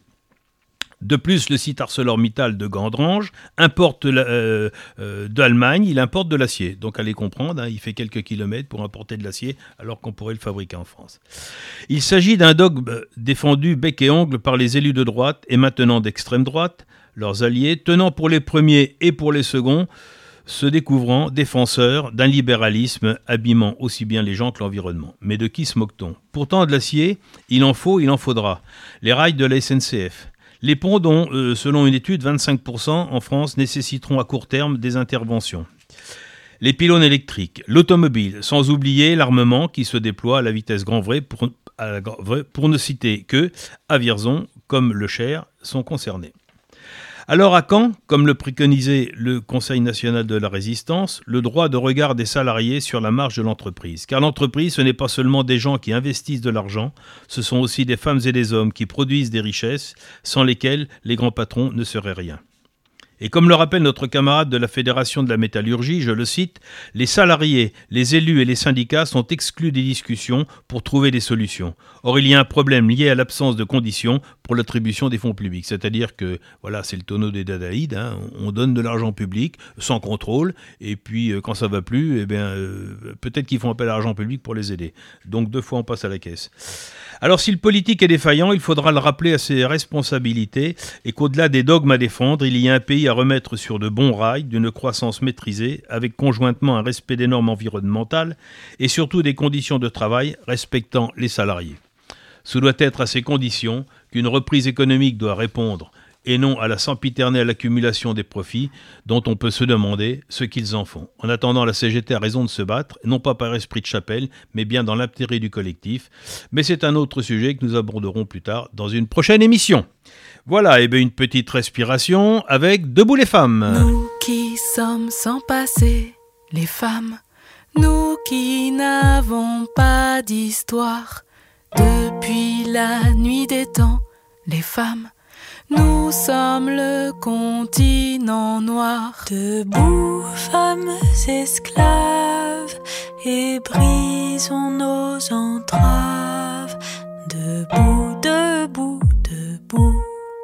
De plus, le site ArcelorMittal de Gandrange importe euh, euh, d'Allemagne, il importe de l'acier. Donc allez comprendre, hein, il fait quelques kilomètres pour importer de l'acier alors qu'on pourrait le fabriquer en France. Il s'agit d'un dogme défendu bec et ongle par les élus de droite et maintenant d'extrême droite, leurs alliés, tenant pour les premiers et pour les seconds, se découvrant défenseurs d'un libéralisme abîmant aussi bien les gens que l'environnement. Mais de qui se moque-t-on ? Pourtant de l'acier, il en faut, il en faudra. Les rails de la S N C F. Les ponts dont, euh, selon une étude, vingt-cinq pour cent en France nécessiteront à court terme des interventions. Les pylônes électriques, l'automobile, sans oublier l'armement qui se déploie à la vitesse grand V pour, à la, pour ne citer que, à Vierzon, comme le Cher, sont concernés. Alors à quand, comme le préconisait le Conseil national de la résistance, le droit de regard des salariés sur la marge de l'entreprise ? Car l'entreprise, ce n'est pas seulement des gens qui investissent de l'argent, ce sont aussi des femmes et des hommes qui produisent des richesses sans lesquelles les grands patrons ne seraient rien. Et comme le rappelle notre camarade de la Fédération de la métallurgie, je le cite, « Les salariés, les élus et les syndicats sont exclus des discussions pour trouver des solutions. Or, il y a un problème lié à l'absence de conditions pour l'attribution des fonds publics. » C'est-à-dire que, voilà, c'est le tonneau des dadaïdes, hein, on donne de l'argent public sans contrôle, et puis euh, quand ça va plus, eh bien, euh, peut-être qu'ils font appel à l'argent public pour les aider. Donc deux fois on passe à la caisse. Alors si le politique est défaillant, il faudra le rappeler à ses responsabilités et qu'au-delà des dogmes à défendre, il y a un pays à remettre sur de bons rails, d'une croissance maîtrisée, avec conjointement un respect des normes environnementales et surtout des conditions de travail respectant les salariés. Ce doit être à ces conditions qu'une reprise économique doit répondre et non à la sempiternelle accumulation des profits dont on peut se demander ce qu'ils en font. En attendant, la C G T a raison de se battre, non pas par esprit de chapelle, mais bien dans l'intérêt du collectif. Mais c'est un autre sujet que nous aborderons plus tard dans une prochaine émission. Voilà, et bien une petite respiration avec Debout les femmes. Nous qui sommes sans passé, les femmes, nous qui n'avons pas d'histoire, depuis la nuit des temps, les femmes, nous sommes le continent noir. Debout, femmes esclaves, et brisons nos entraves. Debout, debout, debout.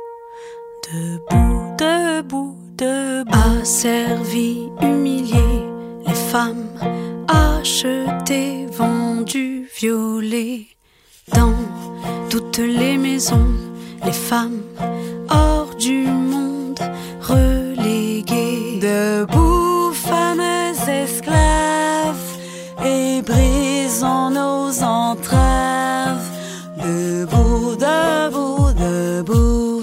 Debout, debout, debout. Asservies, humiliées, les femmes, achetées, vendues, violées. Dans toutes les maisons, les femmes hors du monde, reléguées. Debout, femmes esclaves, et brisons nos entraves. Debout, debout, debout.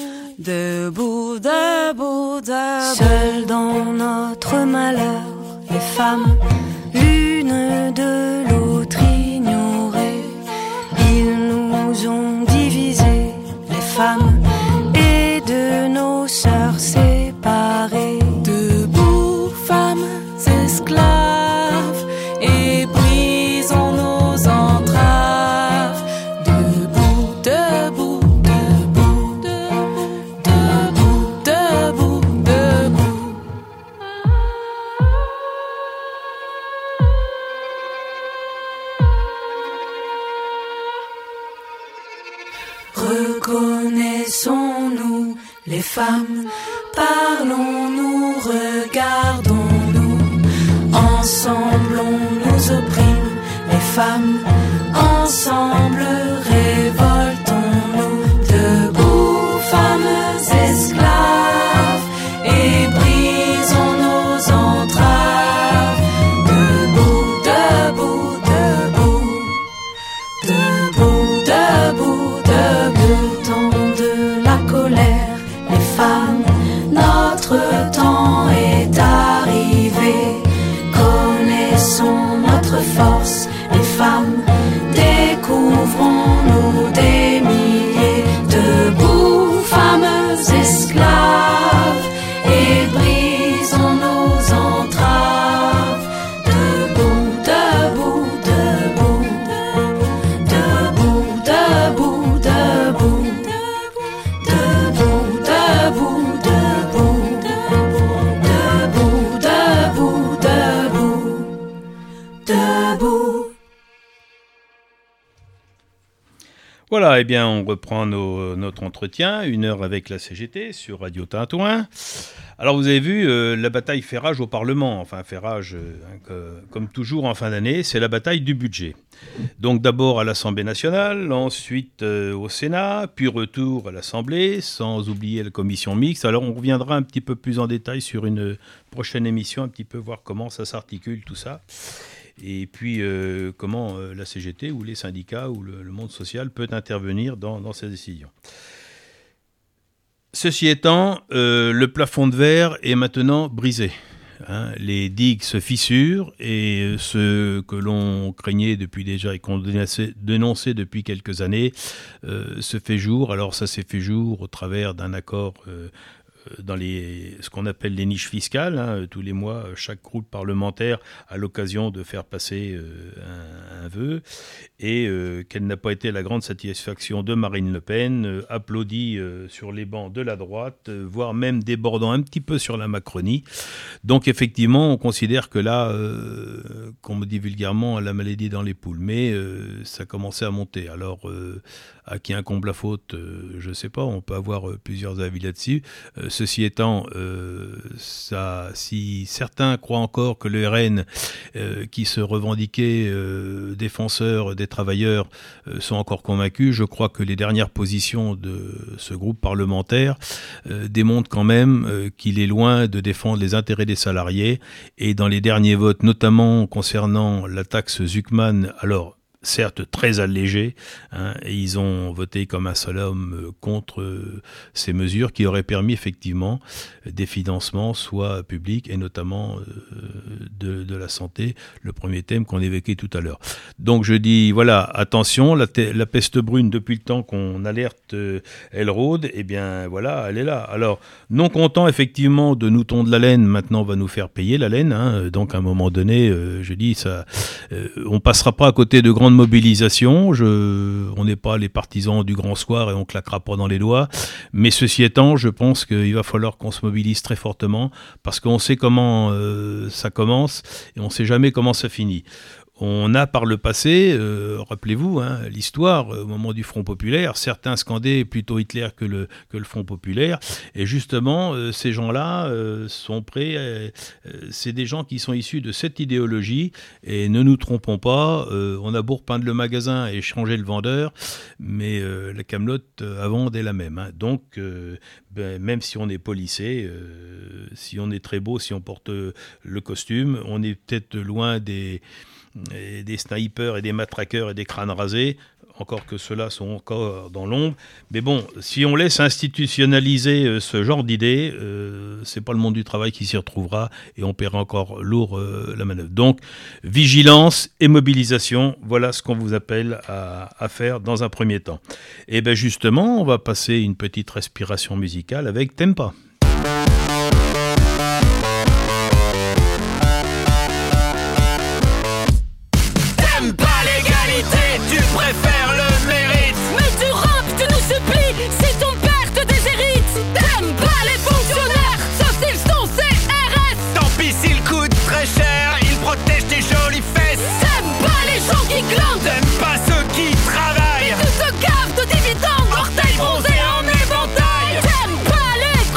Debout, debout, debout. Seules dans notre malheur, les femmes, l'une de l'autre ignorées. Ils nous ont divisés. femmes, parlons-nous, regardons-nous. Ensemble on nous opprime, les femmes. Ensemble révoltons-nous. Debout, femmes esclaves, et brisons nos entraves. Debout, debout, debout. Debout, debout, debout. Temps de la colère, les femmes, notre temps est arrivé. Connaissons notre force, les femmes, découvrons-nous des milliers. Debout, femmes esclaves, et brisons nos entraves. Debout, debout, debout. Debout, debout, debout. Debout, debout, debout. Debout, debout, debout. Debout. Voilà, eh bien, on reprend nos, notre entretien, une heure avec la C G T sur Radio Tintouin. Alors, vous avez vu, euh, la bataille fait rage au Parlement. Enfin, fait rage, euh, hein, que, comme toujours en fin d'année, c'est la bataille du budget. Donc, d'abord à l'Assemblée nationale, ensuite euh, au Sénat, puis retour à l'Assemblée, sans oublier la commission mixte. Alors, on reviendra un petit peu plus en détail sur une prochaine émission, un petit peu voir comment ça s'articule, tout ça. Et puis, euh, comment euh, la C G T ou les syndicats ou le, le monde social peut intervenir dans, dans ces décisions. Ceci étant, euh, le plafond de verre est maintenant brisé. Hein, les digues se fissurent et ce que l'on craignait depuis déjà et qu'on dénonçait, dénonçait depuis quelques années euh, se fait jour. Alors ça s'est fait jour au travers d'un accord euh, dans les, ce qu'on appelle les niches fiscales. Hein, tous les mois, chaque groupe parlementaire a l'occasion de faire passer euh, un, un vœu, et euh, quelle n'a pas été la grande satisfaction de Marine Le Pen, euh, applaudie euh, sur les bancs de la droite, euh, voire même débordant un petit peu sur la Macronie. Donc effectivement, on considère que là, euh, qu'on me dit vulgairement, la maladie dans les poules, mais euh, ça commençait à monter. Alors, euh, à qui incombe la faute, euh, je ne sais pas, on peut avoir euh, plusieurs avis là-dessus. Euh, ceci étant, euh, ça, si certains croient encore que le R N, euh, qui se revendiquait euh, défenseur des travailleurs, euh, sont encore convaincus, je crois que les dernières positions de ce groupe parlementaire euh, démontrent quand même euh, qu'il est loin de défendre les intérêts des salariés. Et dans les derniers votes, notamment concernant la taxe Zuckman, alors certes très allégé, hein, et ils ont voté comme un seul homme contre euh, ces mesures qui auraient permis effectivement des financements, soit publics et notamment euh, de, de la santé, le premier thème qu'on évoquait tout à l'heure. Donc je dis, voilà, attention, la, te- la peste brune, depuis le temps qu'on alerte, euh, elle rôde, et bien voilà, elle est là. Alors, non content effectivement de nous tondre la laine, maintenant on va nous faire payer la laine, hein, donc à un moment donné, euh, je dis, ça, euh, on passera pas à côté de grandes mobilisation, je, on n'est pas les partisans du grand soir et on claquera pas dans les doigts, mais ceci étant, je pense qu'il va falloir qu'on se mobilise très fortement parce qu'on sait comment euh, ça commence et on sait jamais comment ça finit. On a par le passé, euh, rappelez-vous, hein, l'histoire, au moment du Front populaire, certains scandaient plutôt Hitler que le, que le Front populaire, et justement, euh, ces gens-là euh, sont prêts, euh, c'est des gens qui sont issus de cette idéologie, et ne nous trompons pas, euh, on a beau repeindre le magasin et changer le vendeur, mais euh, la camelote euh, à vendre est la même. Hein. Donc, euh, ben, même si on est policé, euh, si on est très beau, si on porte euh, le costume, on est peut-être loin des... Et des snipers et des matraqueurs et des crânes rasés, encore que ceux-là sont encore dans l'ombre. Mais bon, si on laisse institutionnaliser ce genre d'idées, euh, c'est pas le monde du travail qui s'y retrouvera et on paiera encore lourd euh, la manœuvre. Donc, vigilance et mobilisation, voilà ce qu'on vous appelle à, à faire dans un premier temps. Et bien justement, on va passer une petite respiration musicale avec Tempa. Tu préfères le mérite. Mais tu rampes, tu nous supplies, si ton père te déshérite. T'aimes pas les fonctionnaires, sauf s'ils sont C R S. Tant pis s'ils coûtent très cher, ils protègent tes jolies fesses. T'aimes pas les gens qui glandent. T'aimes pas ceux qui travaillent. Tu te gaves de dividendes, orteils bronzés en éventail. T'aimes pas les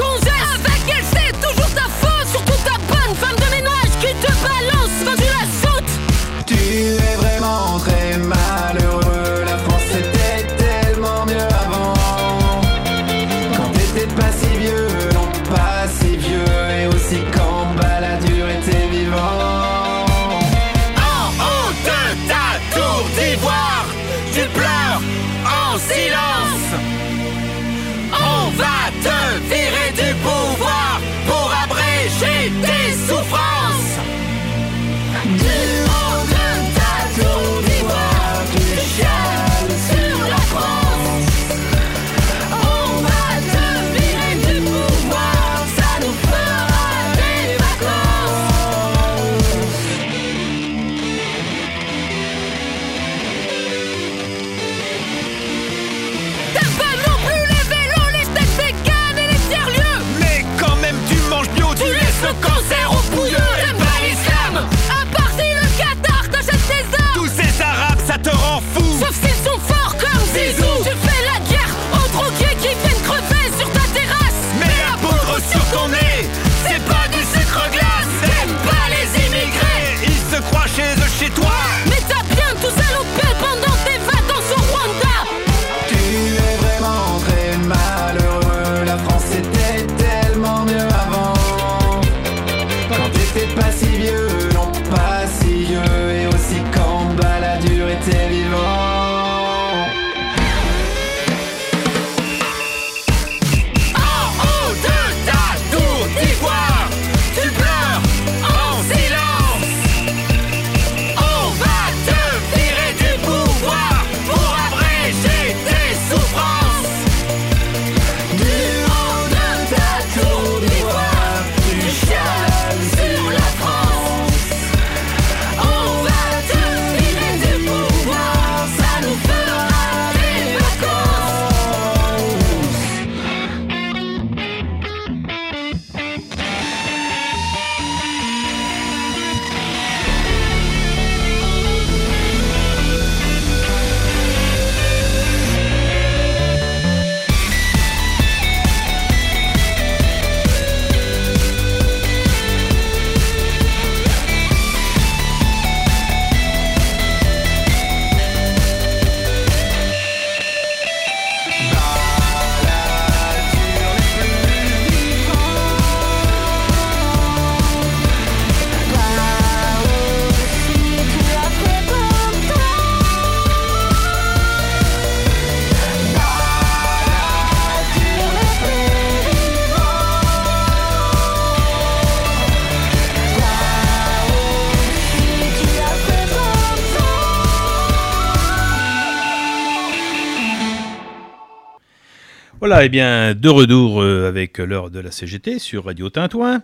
Voilà, eh bien, de retour euh, avec l'heure de la C G T sur Radio Tintouin.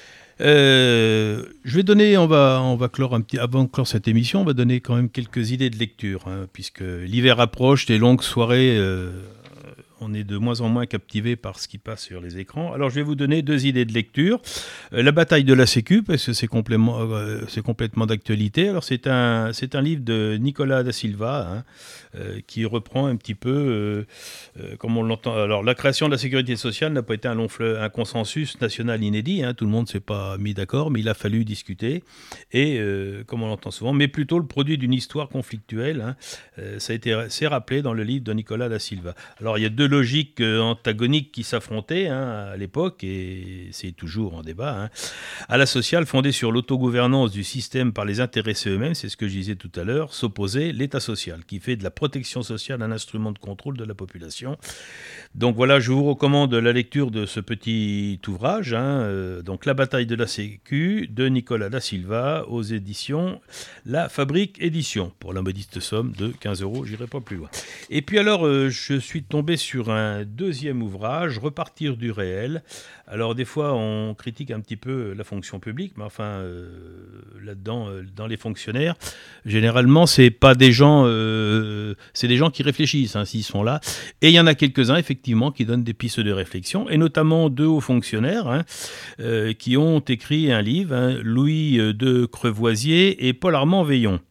Euh, je vais donner, on va, on va clore un petit, avant de clore cette émission, on va donner quand même quelques idées de lecture, hein, puisque l'hiver approche, les longues soirées, euh, on est de moins en moins captivé par ce qui passe sur les écrans. Alors je vais vous donner deux idées de lecture. Euh, la bataille de la Sécu, parce que c'est complètement, euh, c'est complètement d'actualité. Alors c'est un, c'est un livre de Nicolas da Silva, hein, euh, qui reprend un petit peu, euh, euh, comme on l'entend. Alors la création de la sécurité sociale n'a pas été un long fleuve, un consensus national inédit. Hein, tout le monde ne s'est pas mis d'accord, mais il a fallu discuter. Et euh, comme on l'entend souvent, mais plutôt le produit d'une histoire conflictuelle. Hein, euh, ça a été, c'est rappelé dans le livre de Nicolas da Silva. Alors il y a deux logiques euh, antagoniques qui s'affrontaient, hein, à l'époque, et c'est toujours en débat. Hein. À la sociale, fondée sur l'autogouvernance du système par les intéressés eux-mêmes, c'est ce que je disais tout à l'heure, s'opposait l'État social, qui fait de la protection sociale un instrument de contrôle de la population. Donc voilà, je vous recommande la lecture de ce petit ouvrage, hein, euh, donc La bataille de la Sécu, de Nicolas da Silva, aux éditions La Fabrique Édition, pour la modeste somme de quinze euros, j'irai pas plus loin. Et puis alors, euh, je suis tombé sur un deuxième ouvrage, Repartir du réel. Alors des fois, on critique un petit peu la fonction publique, mais enfin, euh, là-dedans, euh, dans les fonctionnaires, généralement, c'est pas des gens, euh, c'est des gens qui réfléchissent, hein, s'ils sont là. Et il y en a quelques-uns, effectivement, qui donnent des pistes de réflexion, et notamment deux hauts fonctionnaires, hein, euh, qui ont écrit un livre, hein, Louis de Crevoisier et Paul Armand Veillon.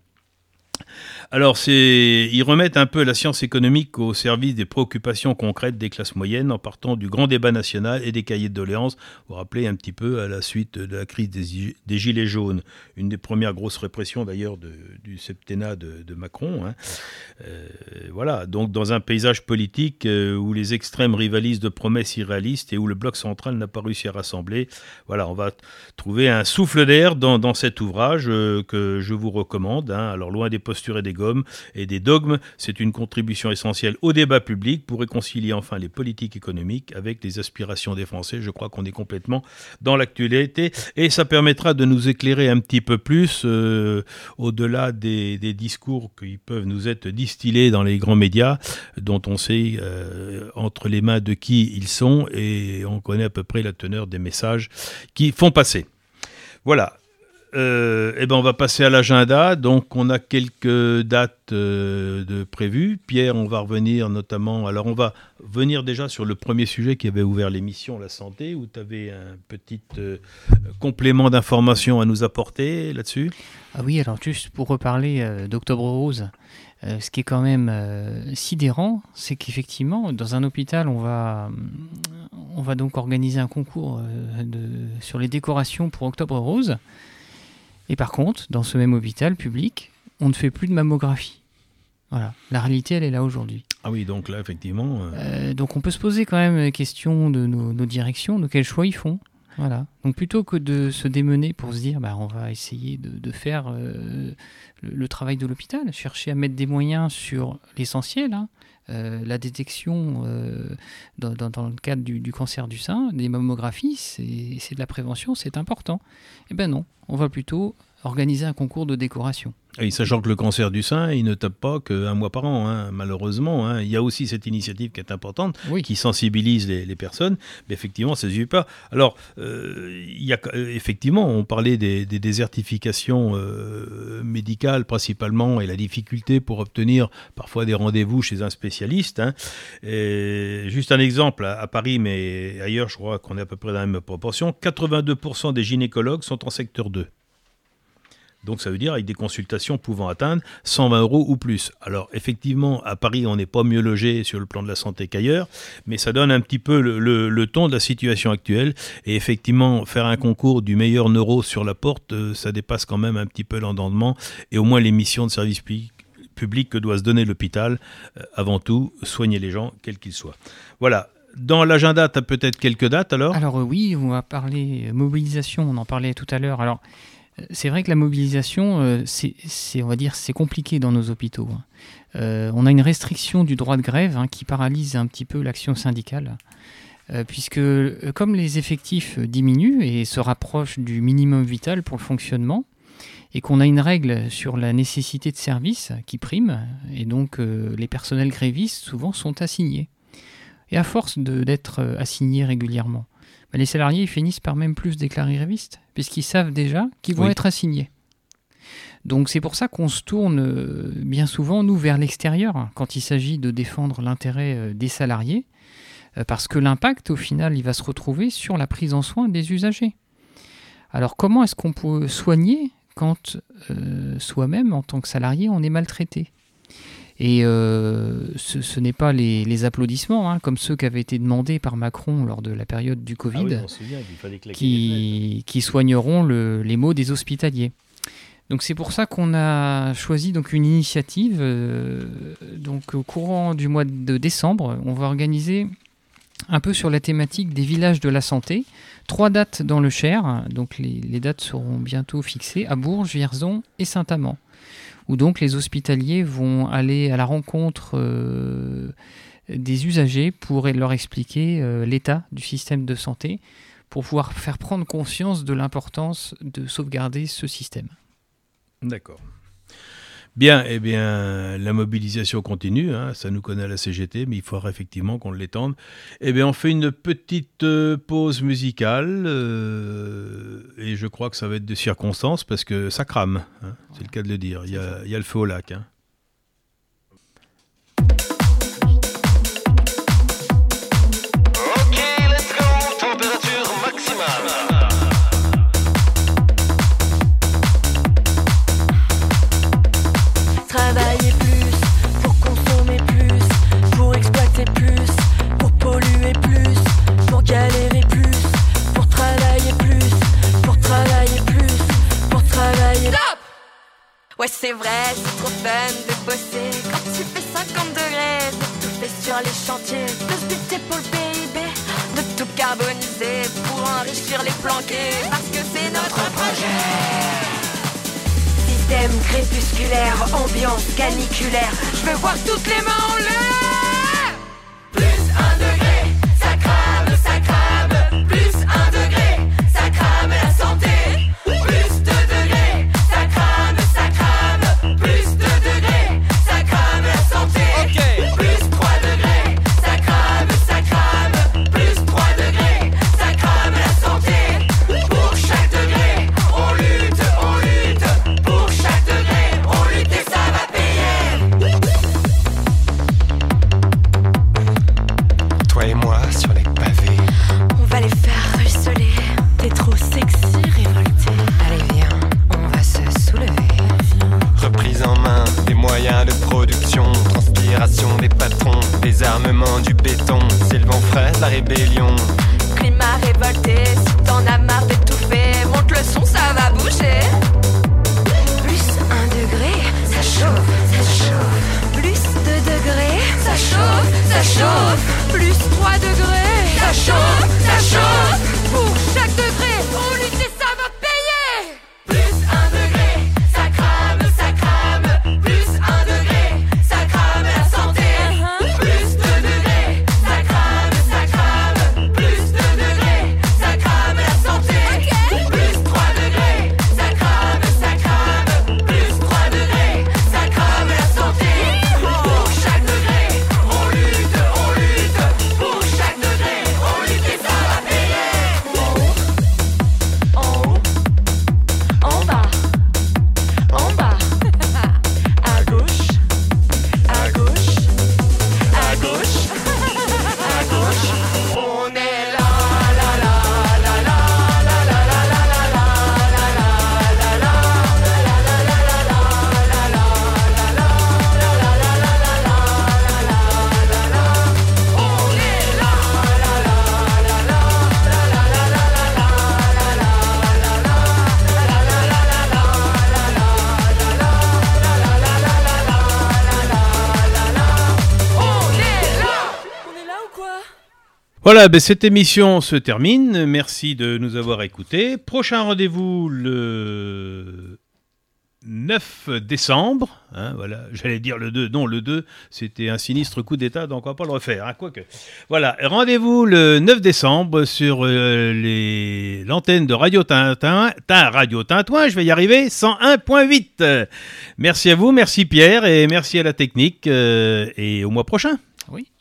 Alors, c'est, ils remettent un peu la science économique au service des préoccupations concrètes des classes moyennes en partant du grand débat national et des cahiers de doléances. Vous vous rappelez un petit peu à la suite de la crise des, des Gilets jaunes, une des premières grosses répressions d'ailleurs de, du septennat de, de Macron. Hein. Euh, voilà, donc dans un paysage politique euh, où les extrêmes rivalisent de promesses irréalistes et où le bloc central n'a pas réussi à rassembler, voilà, on va trouver un souffle d'air dans, dans cet ouvrage euh, que je vous recommande. Hein. Alors, loin des postures et des gommes et des dogmes, c'est une contribution essentielle au débat public pour réconcilier enfin les politiques économiques avec les aspirations des Français. Je crois qu'on est complètement dans l'actualité et ça permettra de nous éclairer un petit peu plus euh, au-delà des, des discours qui peuvent nous être distillés dans les grands médias dont on sait euh, entre les mains de qui ils sont et on connaît à peu près la teneur des messages qui font passer. Voilà. Euh, eh ben on va passer à l'agenda. Donc on a quelques dates euh, de prévues. Pierre, on va revenir notamment. Alors on va venir déjà sur le premier sujet qui avait ouvert l'émission, la santé, où tu avais un petit euh, complément d'information à nous apporter là-dessus. Ah oui, alors juste pour reparler euh, d'Octobre Rose, euh, ce qui est quand même euh, sidérant, c'est qu'effectivement dans un hôpital on va on va donc organiser un concours euh, de, sur les décorations pour Octobre Rose. Et par contre, dans ce même hôpital public, on ne fait plus de mammographie. Voilà, la réalité, elle est là aujourd'hui. Ah oui, donc là, effectivement... Euh... Euh, donc on peut se poser quand même la question de nos, nos directions, de quel choix ils font. Voilà. Donc plutôt que de se démener pour se dire, bah, on va essayer de, de faire euh, le, le travail de l'hôpital, chercher à mettre des moyens sur l'essentiel, hein, euh, la détection euh, dans, dans, dans le cadre du, du cancer du sein, des mammographies, c'est, c'est de la prévention, c'est important. Eh bien non, on va plutôt organiser un concours de décoration. Et sachant que le cancer du sein, il ne tape pas qu'un mois par an, hein, malheureusement. Hein. Il y a aussi cette initiative qui est importante, oui, qui sensibilise les, les personnes, mais effectivement, ça ne se suit pas. Alors, euh, il y a, effectivement, on parlait des, des désertifications euh, médicales principalement et la difficulté pour obtenir parfois des rendez-vous chez un spécialiste. Hein. Et juste un exemple, à, à Paris, mais ailleurs, je crois qu'on est à peu près dans la même proportion, quatre-vingt-deux pour cent des gynécologues sont en secteur deux. Donc ça veut dire avec des consultations pouvant atteindre cent vingt euros ou plus. Alors effectivement, à Paris, on n'est pas mieux logé sur le plan de la santé qu'ailleurs, mais ça donne un petit peu le, le, le ton de la situation actuelle. Et effectivement, faire un concours du meilleur neuro sur la porte, euh, ça dépasse quand même un petit peu l'entendement. Et au moins les missions de service public, public que doit se donner l'hôpital, euh, avant tout, soigner les gens, quels qu'ils soient. Voilà. Dans l'agenda, tu as peut-être quelques dates alors ? Alors euh, oui, on va parler mobilisation, on en parlait tout à l'heure. Alors, c'est vrai que la mobilisation, euh, c'est, c'est, on va dire, c'est compliqué dans nos hôpitaux. Hein. Euh, on a une restriction du droit de grève, hein, qui paralyse un petit peu l'action syndicale, euh, puisque euh, comme les effectifs diminuent et se rapprochent du minimum vital pour le fonctionnement, et qu'on a une règle sur la nécessité de service qui prime, et donc euh, les personnels grévistes souvent sont assignés. Et à force de, d'être assignés régulièrement, bah, les salariés ils finissent par même plus déclarer grévistes, puisqu'ils savent déjà qu'ils vont oui. être assignés. Donc c'est pour ça qu'on se tourne bien souvent, nous, vers l'extérieur, quand il s'agit de défendre l'intérêt des salariés, parce que l'impact, au final, il va se retrouver sur la prise en soin des usagers. Alors comment est-ce qu'on peut soigner quand euh, soi-même, en tant que salarié, on est maltraité ? Et euh, ce, ce n'est pas les, les applaudissements, hein, comme ceux qui avaient été demandés par Macron lors de la période du Covid, ah oui, on se souvient, il fallait claquer qui, qui soigneront le, les maux des hospitaliers. Donc c'est pour ça qu'on a choisi donc une initiative. Euh, donc au courant du mois de décembre, on va organiser un peu sur la thématique des villages de la santé. Trois dates dans le Cher, donc les, les dates seront bientôt fixées à Bourges, Vierzon et Saint-Amand, où donc les hospitaliers vont aller à la rencontre euh, des usagers pour leur expliquer euh, l'état du système de santé, pour pouvoir faire prendre conscience de l'importance de sauvegarder ce système. D'accord. Bien, eh bien, la mobilisation continue, hein, ça nous connaît à la C G T, mais il faudra effectivement qu'on l'étende. Eh bien, on fait une petite euh, pause musicale, euh, et je crois que ça va être de circonstance, parce que ça crame, hein, c'est le cas de le dire. Il y a, il y a le feu au lac. Hein. Ok, let's go, température maximale. Travailler plus, pour consommer plus, pour exploiter plus, pour polluer plus, pour galérer plus, pour travailler plus, pour travailler plus, pour travailler. Stop! Ouais, c'est vrai, c'est trop fun de bosser quand tu fais cinquante degrés, de tout faire sur les chantiers, de se buter pour le P I B, de tout carboniser pour enrichir les planqués, parce que c'est notre projet. Système crépusculaire, ambiance caniculaire. Je veux voir toutes les mains en l'air. Plus un degré, ça crame, ça crame. Plus un degré, ça crame la santé. Plus deux degrés, ça crame, ça crame. Plus deux degrés, ça crame la santé. Okay. Plus trois degrés, ça crame, ça crame. Plus trois degrés, ça crame la santé. Pour chaque degré, on lutte, on lutte. Pour chaque degré, on lutte et ça va payer. Toi et moi sur les pavés. On va les faire ruisseler. T'es trop sexy, révolté. Allez viens, on va se soulever. Reprise en main des moyens de production, transpiration des patrons, désarmement du béton, c'est le vent frais de la rébellion. Climat révolté, si t'en as marre d'étouffer, monte le son, ça va bouger. Plus un degré, ça chauffe, ça chauffe. Plus deux degrés, Ça chauffe, ça chauffe. Plus trois degrés, ça chauffe, ça chauffe. Pour chaque degré, on lutte et ça va payer. Plus un degré, ça crame, ça crame. Plus un degré, ça crame la santé. Plus deux degrés, ça crame, ça crame. Plus deux degrés, ça crame la santé. Plus trois degrés, ça crame, ça crame. Plus trois degrés, ça crame la santé. Pour chaque degré, on lutte, on lutte. Pour chaque degré, on lutte et ça va payer. En haut, en bas, en bas. À gauche, à gauche, à gauche, à gauche. On est là, la la la la la la la la la la la la la on est là, la la la la la la la on est là. on est là ou quoi? Voilà, ben cette émission se termine. Merci de nous avoir écoutés. Prochain rendez-vous le neuf décembre. Hein, voilà, j'allais dire le deux. Non, le deux, c'était un sinistre coup d'État, donc on va pas le refaire. Hein, quoique. Voilà, rendez-vous le neuf décembre sur euh, les... l'antenne de Radio Tintin, Tin, Radio Tintouin, je vais y arriver, cent un point huit. Merci à vous, merci Pierre, et merci à la technique, euh, et au mois prochain. Oui.